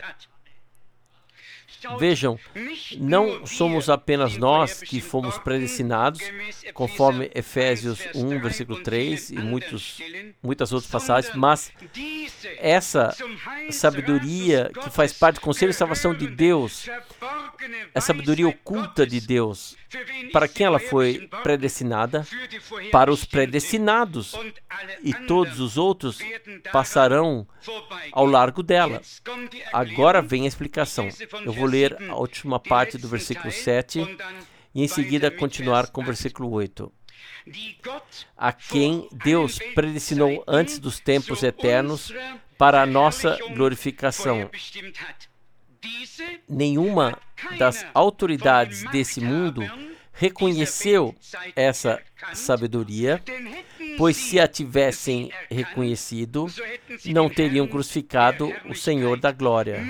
Vejam, não somos apenas nós que fomos predestinados, conforme Efésios um, versículo três e muitos, muitas outras passagens, mas essa sabedoria que faz parte do conselho de salvação de Deus, a sabedoria oculta de Deus, para quem ela foi predestinada? Para os predestinados, e todos os outros passarão ao largo dela. Agora vem a explicação. Eu vou ler a última parte do versículo sete e em seguida continuar com o versículo oito. A quem Deus predestinou antes dos tempos eternos para a nossa glorificação. Nenhuma das autoridades desse mundo reconheceu essa sabedoria, pois se a tivessem reconhecido, não teriam crucificado o Senhor da glória.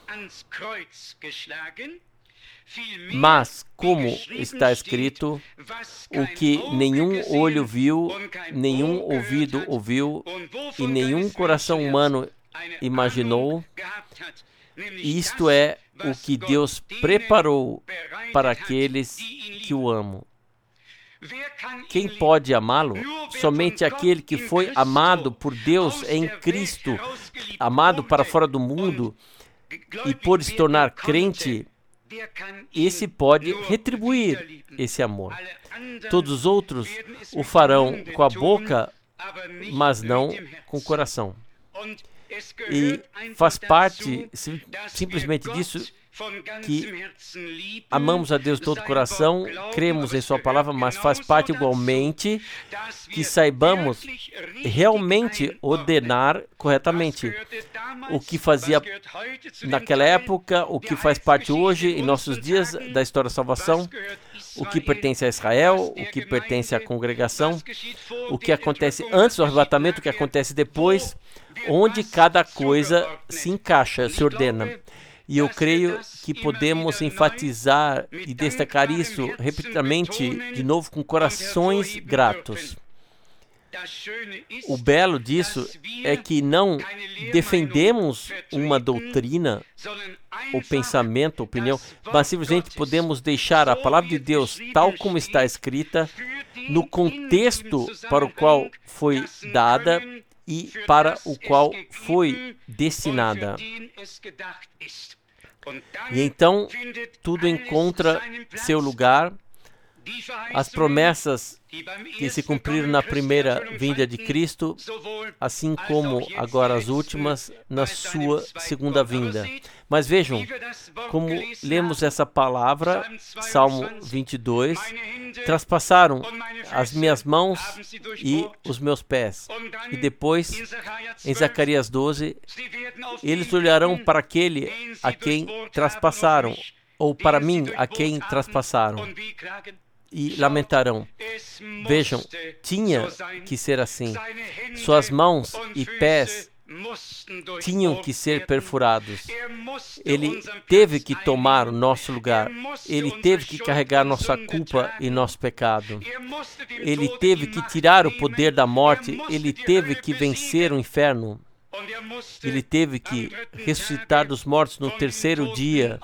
Mas, como está escrito, o que nenhum olho viu, nenhum ouvido ouviu e nenhum coração humano imaginou, isto é o que Deus preparou para aqueles que o amam. Quem pode amá-lo? Somente aquele que foi amado por Deus em Cristo, amado para fora do mundo, e por se tornar crente, esse pode retribuir esse amor. Todos os outros o farão com a boca, mas não com o coração. E faz parte sim, simplesmente disso que amamos a Deus de todo o coração, cremos em sua palavra, mas faz parte igualmente que saibamos realmente ordenar corretamente o que fazia naquela época, o que faz parte hoje, em nossos dias, da história da salvação, o que pertence a Israel, o que pertence à congregação, o que acontece antes do arrebatamento, o que acontece depois, onde cada coisa se encaixa, se ordena. E eu creio que podemos enfatizar e destacar isso repetidamente, de novo, com corações gratos. O belo disso é que não defendemos uma doutrina, ou pensamento, opinião, mas simplesmente podemos deixar a palavra de Deus tal como está escrita, no contexto para o qual foi dada e para o qual foi destinada. E então, tudo encontra seu lugar. As promessas que se cumpriram na primeira vinda de Cristo, assim como agora as últimas, na sua segunda vinda. Mas vejam, como lemos essa palavra, Salmo vinte e dois, traspassaram as minhas mãos e os meus pés. E depois, em Zacarias doze, eles olharão para aquele a quem traspassaram, ou para mim a quem traspassaram, e lamentarão. Vejam, tinha que ser assim. Suas mãos e pés tinham que ser perfurados. Ele teve que tomar o nosso lugar. Ele teve que carregar nossa culpa e nosso pecado. Ele teve que tirar o poder da morte. Ele teve que vencer o inferno. Ele teve que ressuscitar dos mortos no terceiro dia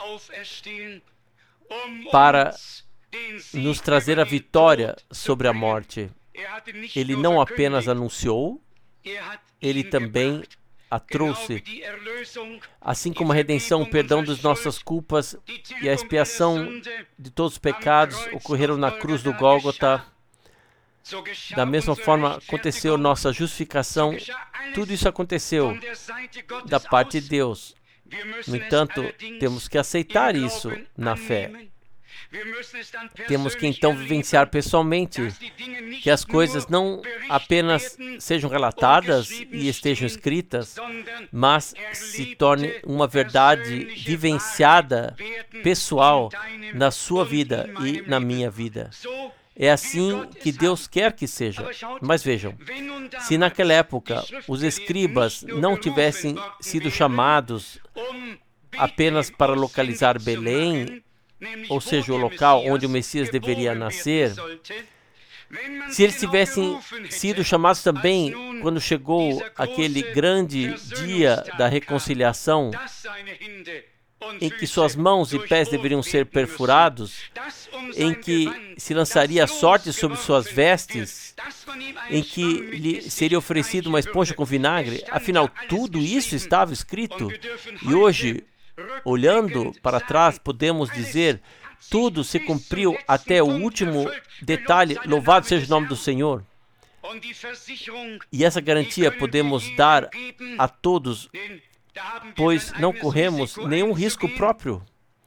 para nos trazer a vitória sobre a morte. Ele não apenas anunciou, ele também a trouxe. Assim como a redenção, o perdão das nossas culpas e a expiação de todos os pecados ocorreram na cruz do Gólgota, da mesma forma aconteceu nossa justificação. Tudo isso aconteceu da parte de Deus. No entanto, temos que aceitar isso na fé. Temos que então vivenciar pessoalmente que as coisas não apenas sejam relatadas e estejam escritas, mas se torne uma verdade vivenciada, pessoal, na sua vida e na minha vida. É assim que Deus quer que seja. Mas vejam, se naquela época os escribas não tivessem sido chamados apenas para localizar Belém, ou seja, o local onde o Messias deveria nascer, se eles tivessem sido chamados também quando chegou aquele grande dia da reconciliação, em que suas mãos e pés deveriam ser perfurados, em que se lançaria a sorte sobre suas vestes, em que lhe seria oferecido uma esponja com vinagre, afinal, tudo isso estava escrito. E hoje, olhando para trás, podemos dizer, tudo se cumpriu até o último detalhe, louvado seja o nome do Senhor. E essa garantia podemos dar a todos, pois não corremos nenhum risco próprio.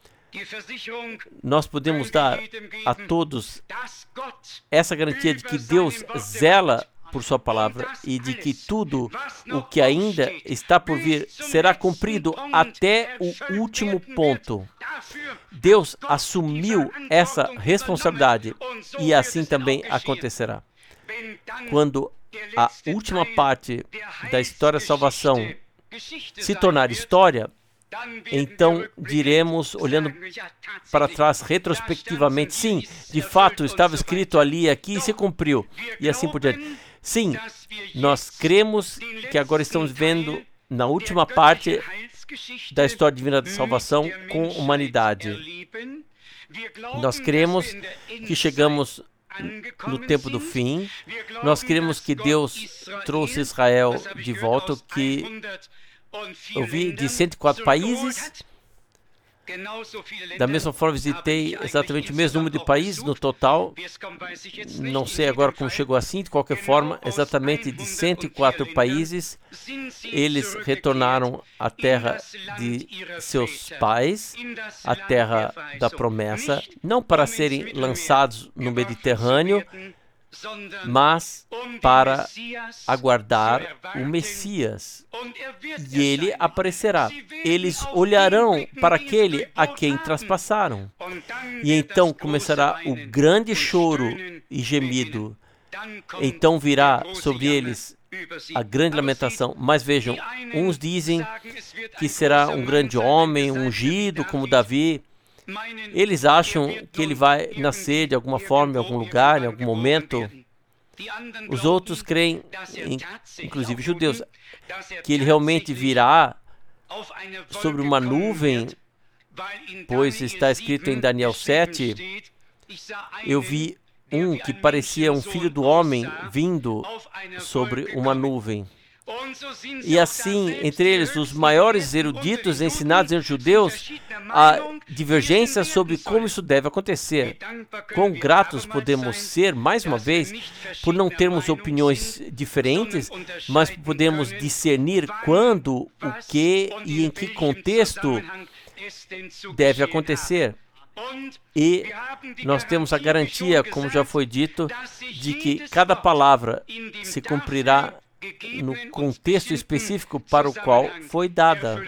Nós podemos dar a todos essa garantia de que Deus zela por sua palavra e de que tudo o que ainda está por vir será cumprido até o último ponto. Deus assumiu essa responsabilidade e assim também acontecerá. Quando a última parte da história da salvação se tornar história, então diremos, olhando para trás retrospectivamente, sim, de fato estava escrito ali e aqui e se cumpriu, e assim por diante. Sim, nós cremos que agora estamos vendo na última parte da história divina da salvação com a humanidade. Nós cremos que chegamos no tempo do fim. Nós queremos que Deus trouxe Israel de volta, que eu vi de cento e quatro países. Da mesma forma, visitei exatamente o mesmo número de países no total. Não sei agora como chegou assim. De qualquer forma, exatamente de cento e quatro países, eles retornaram à terra de seus pais, à terra da promessa, não para serem lançados no Mediterrâneo, mas para aguardar o Messias. E ele aparecerá. Eles olharão para aquele a quem traspassaram. E então começará o grande choro e gemido. Então virá sobre eles a grande lamentação. Mas vejam, uns dizem que será um grande homem, ungido como Davi. Eles acham que ele vai nascer de alguma forma, em algum lugar, em algum momento. Os outros creem, inclusive judeus, que ele realmente virá sobre uma nuvem, pois está escrito em Daniel sete. Eu vi um que parecia um filho do homem vindo sobre uma nuvem. E assim, entre eles, os maiores eruditos ensinados entre os judeus, há divergências sobre como isso deve acontecer. Quão gratos podemos ser, mais uma vez, por não termos opiniões diferentes, mas podemos discernir quando, o que e em que contexto deve acontecer. E nós temos a garantia, como já foi dito, de que cada palavra se cumprirá no contexto específico para o qual foi dada.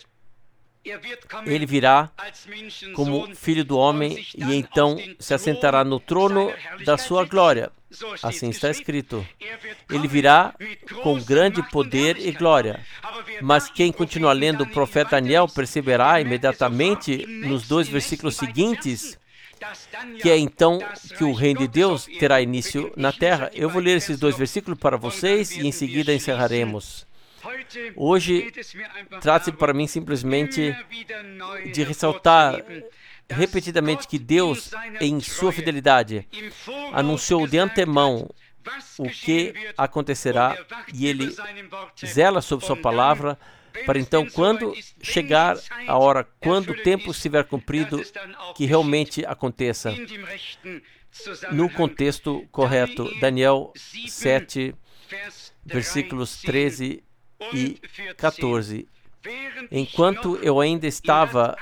Ele virá como filho do homem e então se assentará no trono da sua glória. Assim está escrito. Ele virá com grande poder e glória. Mas quem continua lendo o profeta Daniel perceberá imediatamente nos dois versículos seguintes que é então que o reino de Deus terá início na terra. Eu vou ler esses dois versículos para vocês e em seguida encerraremos. Hoje, trata-se para mim simplesmente de ressaltar repetidamente que Deus, em sua fidelidade, anunciou de antemão o que acontecerá e Ele zela sobre sua palavra para então, quando chegar a hora, quando o tempo estiver cumprido, que realmente aconteça no contexto correto. Daniel sete, versículos treze e quatorze. Enquanto eu ainda estava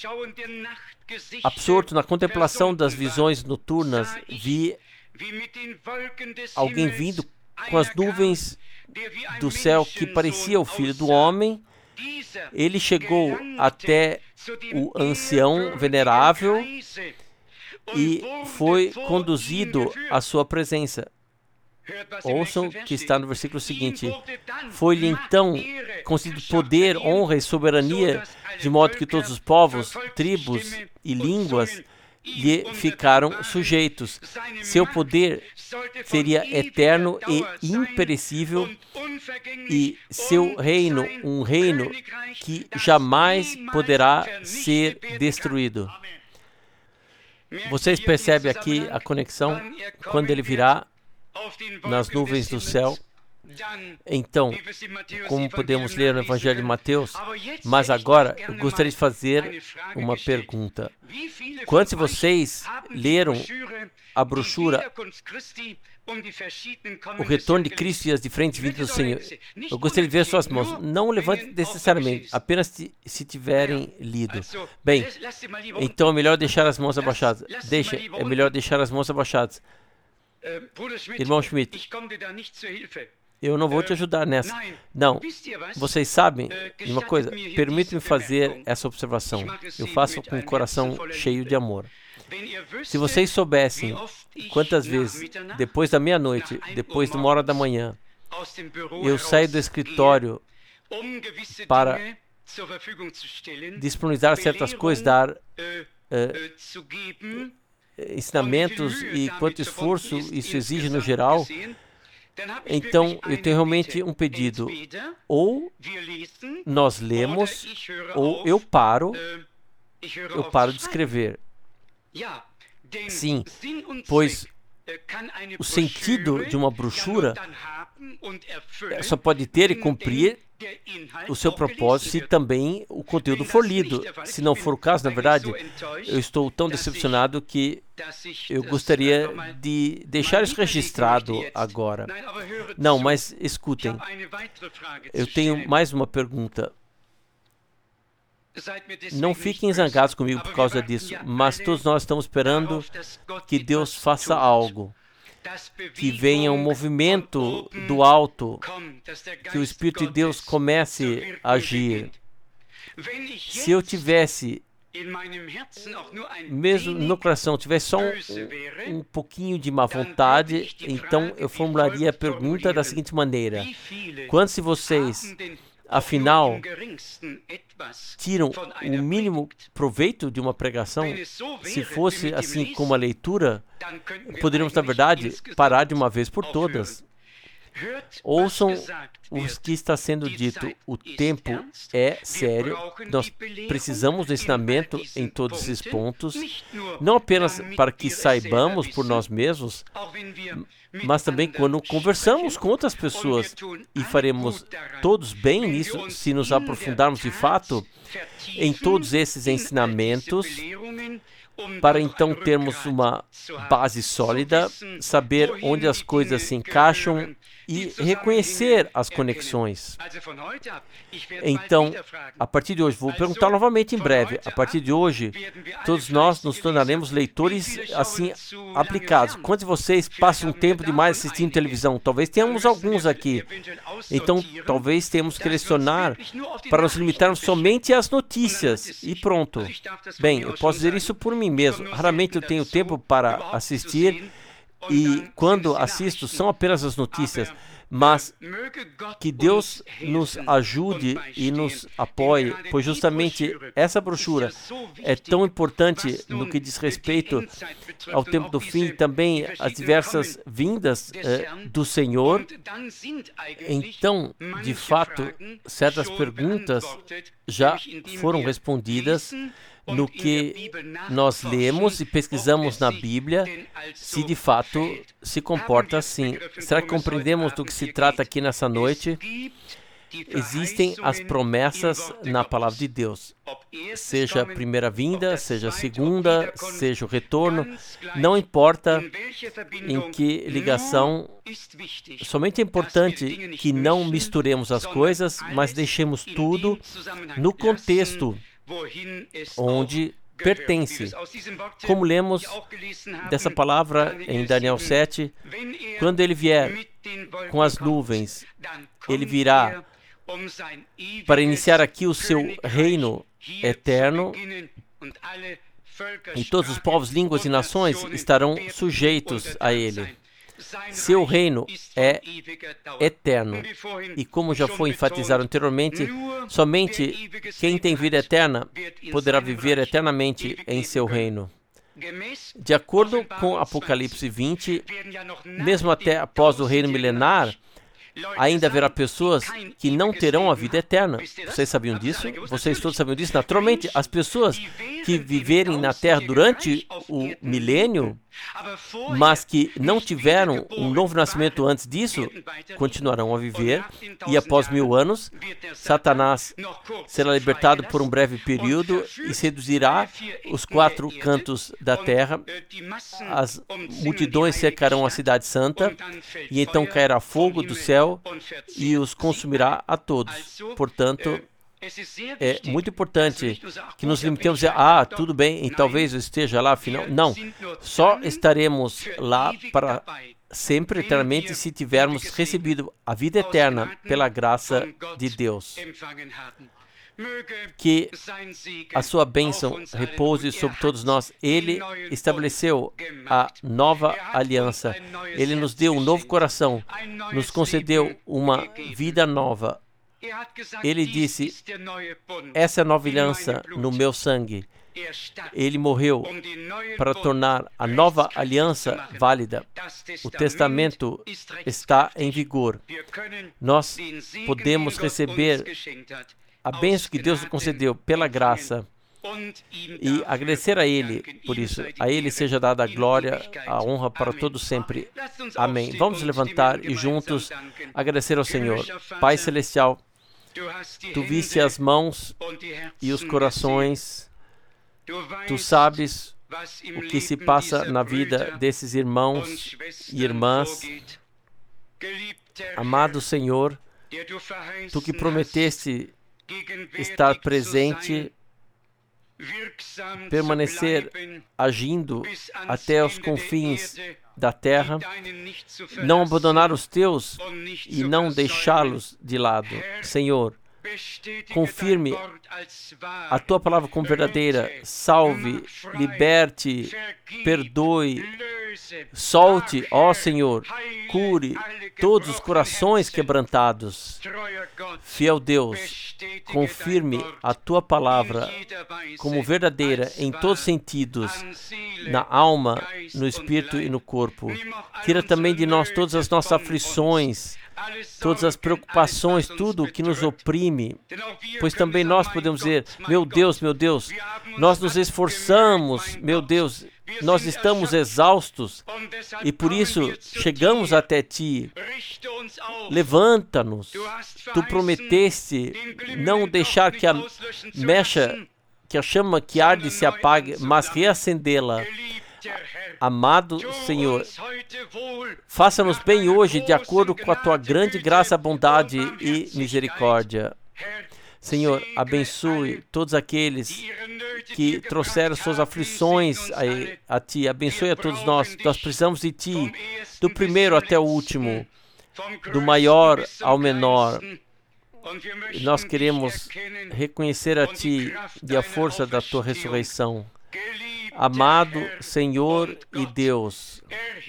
absorto na contemplação das visões noturnas, vi alguém vindo com as nuvens do céu que parecia o Filho do Homem. Ele chegou até o ancião venerável e foi conduzido à sua presença. Ouçam o que está no versículo seguinte. Foi-lhe então concedido poder, honra e soberania, de modo que todos os povos, tribos e línguas lhe ficaram sujeitos. Seu poder seria eterno e imperecível, e seu reino, um reino que jamais poderá ser destruído. Vocês percebem aqui a conexão? Quando ele virá nas nuvens do céu, então, como podemos ler no Evangelho de Mateus, mas agora eu gostaria de fazer uma pergunta. Quantos de vocês leram a brochura O Retorno de Cristo e as Diferentes Vindas do Senhor? Eu gostaria de ver suas mãos. Não levante necessariamente, apenas se, se tiverem lido. Bem, então é melhor deixar as mãos abaixadas. Deixa, é melhor deixar as mãos abaixadas. Irmão Schmidt, eu não vou te ajudar nessa. Não, vocês sabem de uma coisa? Permite-me fazer essa observação. Eu faço com o coração cheio de amor. Se vocês soubessem quantas vezes, depois da meia-noite, depois de uma hora da manhã, eu saio do escritório para disponibilizar certas coisas, dar uh, ensinamentos e quanto esforço isso exige no geral, então eu tenho realmente um pedido. Ou nós lemos, ou eu paro, eu paro de escrever. Sim, pois o sentido de uma brochura só pode ter e cumprir o seu propósito se também o conteúdo for lido. Se não for o caso, na verdade, eu estou tão decepcionado que eu gostaria de deixar isso registrado agora. Não, mas escutem, eu tenho mais uma pergunta. Não fiquem zangados comigo por causa disso, mas todos nós estamos esperando que Deus faça algo, que venha um movimento do alto, que o Espírito de Deus comece a agir. Se eu tivesse, mesmo no coração, tivesse só um, um pouquinho de má vontade, então eu formularia a pergunta da seguinte maneira: quantos de vocês, afinal, tiram o mínimo proveito de uma pregação? Se fosse assim como a leitura, poderíamos, na verdade, parar de uma vez por todas. Ouçam o que está sendo dito. O tempo é sério. Nós precisamos do ensinamento em todos esses pontos, não apenas para que saibamos por nós mesmos, mas também quando conversamos com outras pessoas. E faremos todos bem nisso se nos aprofundarmos de fato em todos esses ensinamentos, para então termos uma base sólida, saber onde as coisas se encaixam e reconhecer as conexões. Então, a partir de hoje, vou perguntar novamente em breve, a partir de hoje, todos nós nos tornaremos leitores assim aplicados. Quantos de vocês passam um tempo demais assistindo televisão? Talvez tenhamos alguns aqui. Então, talvez tenhamos que selecionar para nos limitarmos somente às notícias e pronto. Bem, eu posso dizer isso por mim mesmo. Raramente eu tenho tempo para assistir e quando assisto são apenas as notícias, mas que Deus nos ajude e nos apoie, pois justamente essa brochura é tão importante no que diz respeito ao tempo do fim e também às diversas vindas eh, do Senhor. Então, de fato, certas perguntas já foram respondidas no que nós lemos e pesquisamos na Bíblia, se de fato se comporta assim. Será que compreendemos do que se trata aqui nessa noite? Existem as promessas na palavra de Deus, seja a primeira vinda, seja a segunda, seja o retorno, não importa em que ligação, somente é importante que não misturemos as coisas, mas deixemos tudo no contexto onde pertence. Como lemos dessa palavra em Daniel sete, quando ele vier com as nuvens, ele virá para iniciar aqui o seu reino eterno, e todos os povos, línguas e nações estarão sujeitos a ele. Seu reino é eterno. E como já foi enfatizado anteriormente, somente quem tem vida eterna poderá viver eternamente em seu reino. De acordo com Apocalipse vinte, mesmo até após o reino milenar, ainda haverá pessoas que não terão a vida eterna. Vocês sabiam disso? Vocês todos sabiam disso? Naturalmente, as pessoas que viverem na Terra durante o milênio, mas que não tiveram um novo nascimento antes disso, continuarão a viver, e após mil anos, Satanás será libertado por um breve período e seduzirá os quatro cantos da terra. As multidões cercarão a cidade santa, e então cairá fogo do céu e os consumirá a todos. Portanto, é muito importante que nos limitemos a, ah, tudo bem, e talvez eu esteja lá, afinal. Não, só estaremos lá para sempre, eternamente, se tivermos recebido a vida eterna pela graça de Deus. Que a sua bênção repouse sobre todos nós. Ele estabeleceu a nova aliança. Ele nos deu um novo coração, nos concedeu uma vida nova. Ele disse, essa é a nova aliança no meu sangue. Ele morreu para tornar a nova aliança válida. O testamento está em vigor. Nós podemos receber a bênção que Deus nos concedeu pela graça e agradecer a Ele por isso. A Ele seja dada a glória, a honra para todos sempre. Amém. Vamos levantar e juntos agradecer ao Senhor. Pai Celestial, Tu viste as mãos e os corações. Tu sabes o que se passa na vida desses irmãos e irmãs. Amado Senhor, Tu que prometeste estar presente, permanecer agindo até os confins da terra, não abandonar os Teus e não deixá-los de lado. Senhor, confirme a Tua palavra como verdadeira, salve, liberte, perdoe, solte, ó Senhor, cure todos os corações quebrantados. Fiel Deus, confirme a Tua palavra como verdadeira em todos os sentidos, na alma, no espírito e no corpo. Tira também de nós todas as nossas aflições, todas as preocupações, tudo o que nos oprime, pois também nós podemos dizer, meu Deus, meu Deus, nós nos esforçamos, meu Deus, nós estamos exaustos e por isso chegamos até Ti. Levanta-nos. Tu prometeste não deixar que a mecha, que a chama que arde se apague, mas reacendê-la. Amado Senhor, faça-nos bem hoje de acordo com a Tua grande graça, bondade e misericórdia. Senhor, abençoe todos aqueles que trouxeram suas aflições a, a Ti. Abençoe a todos nós. Nós precisamos de Ti, do primeiro até o último, do maior ao menor. E nós queremos reconhecer a Ti e a força da Tua ressurreição. Amado Senhor e Deus,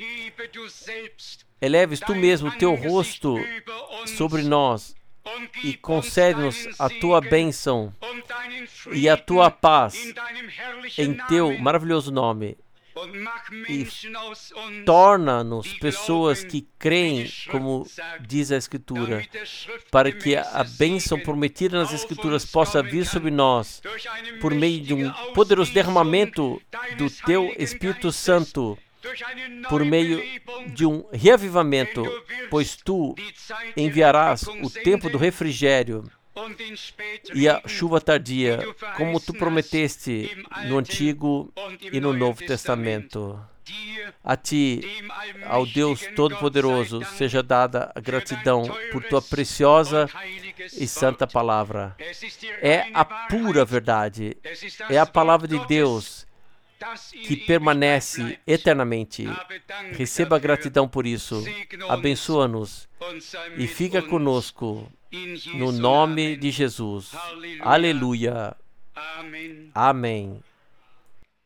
eleves Tu mesmo o Teu rosto sobre nós e concede-nos a Tua bênção e a Tua paz em Teu maravilhoso nome. E torna-nos pessoas que creem, como diz a Escritura, para que a bênção prometida nas Escrituras possa vir sobre nós por meio de um poderoso derramamento do Teu Espírito Santo, por meio de um reavivamento, pois Tu enviarás o tempo do refrigério e a chuva tardia, como Tu prometeste no Antigo e no Novo Testamento. A Ti, ao Deus Todo-Poderoso, seja dada a gratidão por Tua preciosa e santa palavra. É a pura verdade, é a palavra de Deus que permanece eternamente. Receba a gratidão por isso. Abençoa-nos e fica conosco. No nome de Jesus. Aleluia. Amém.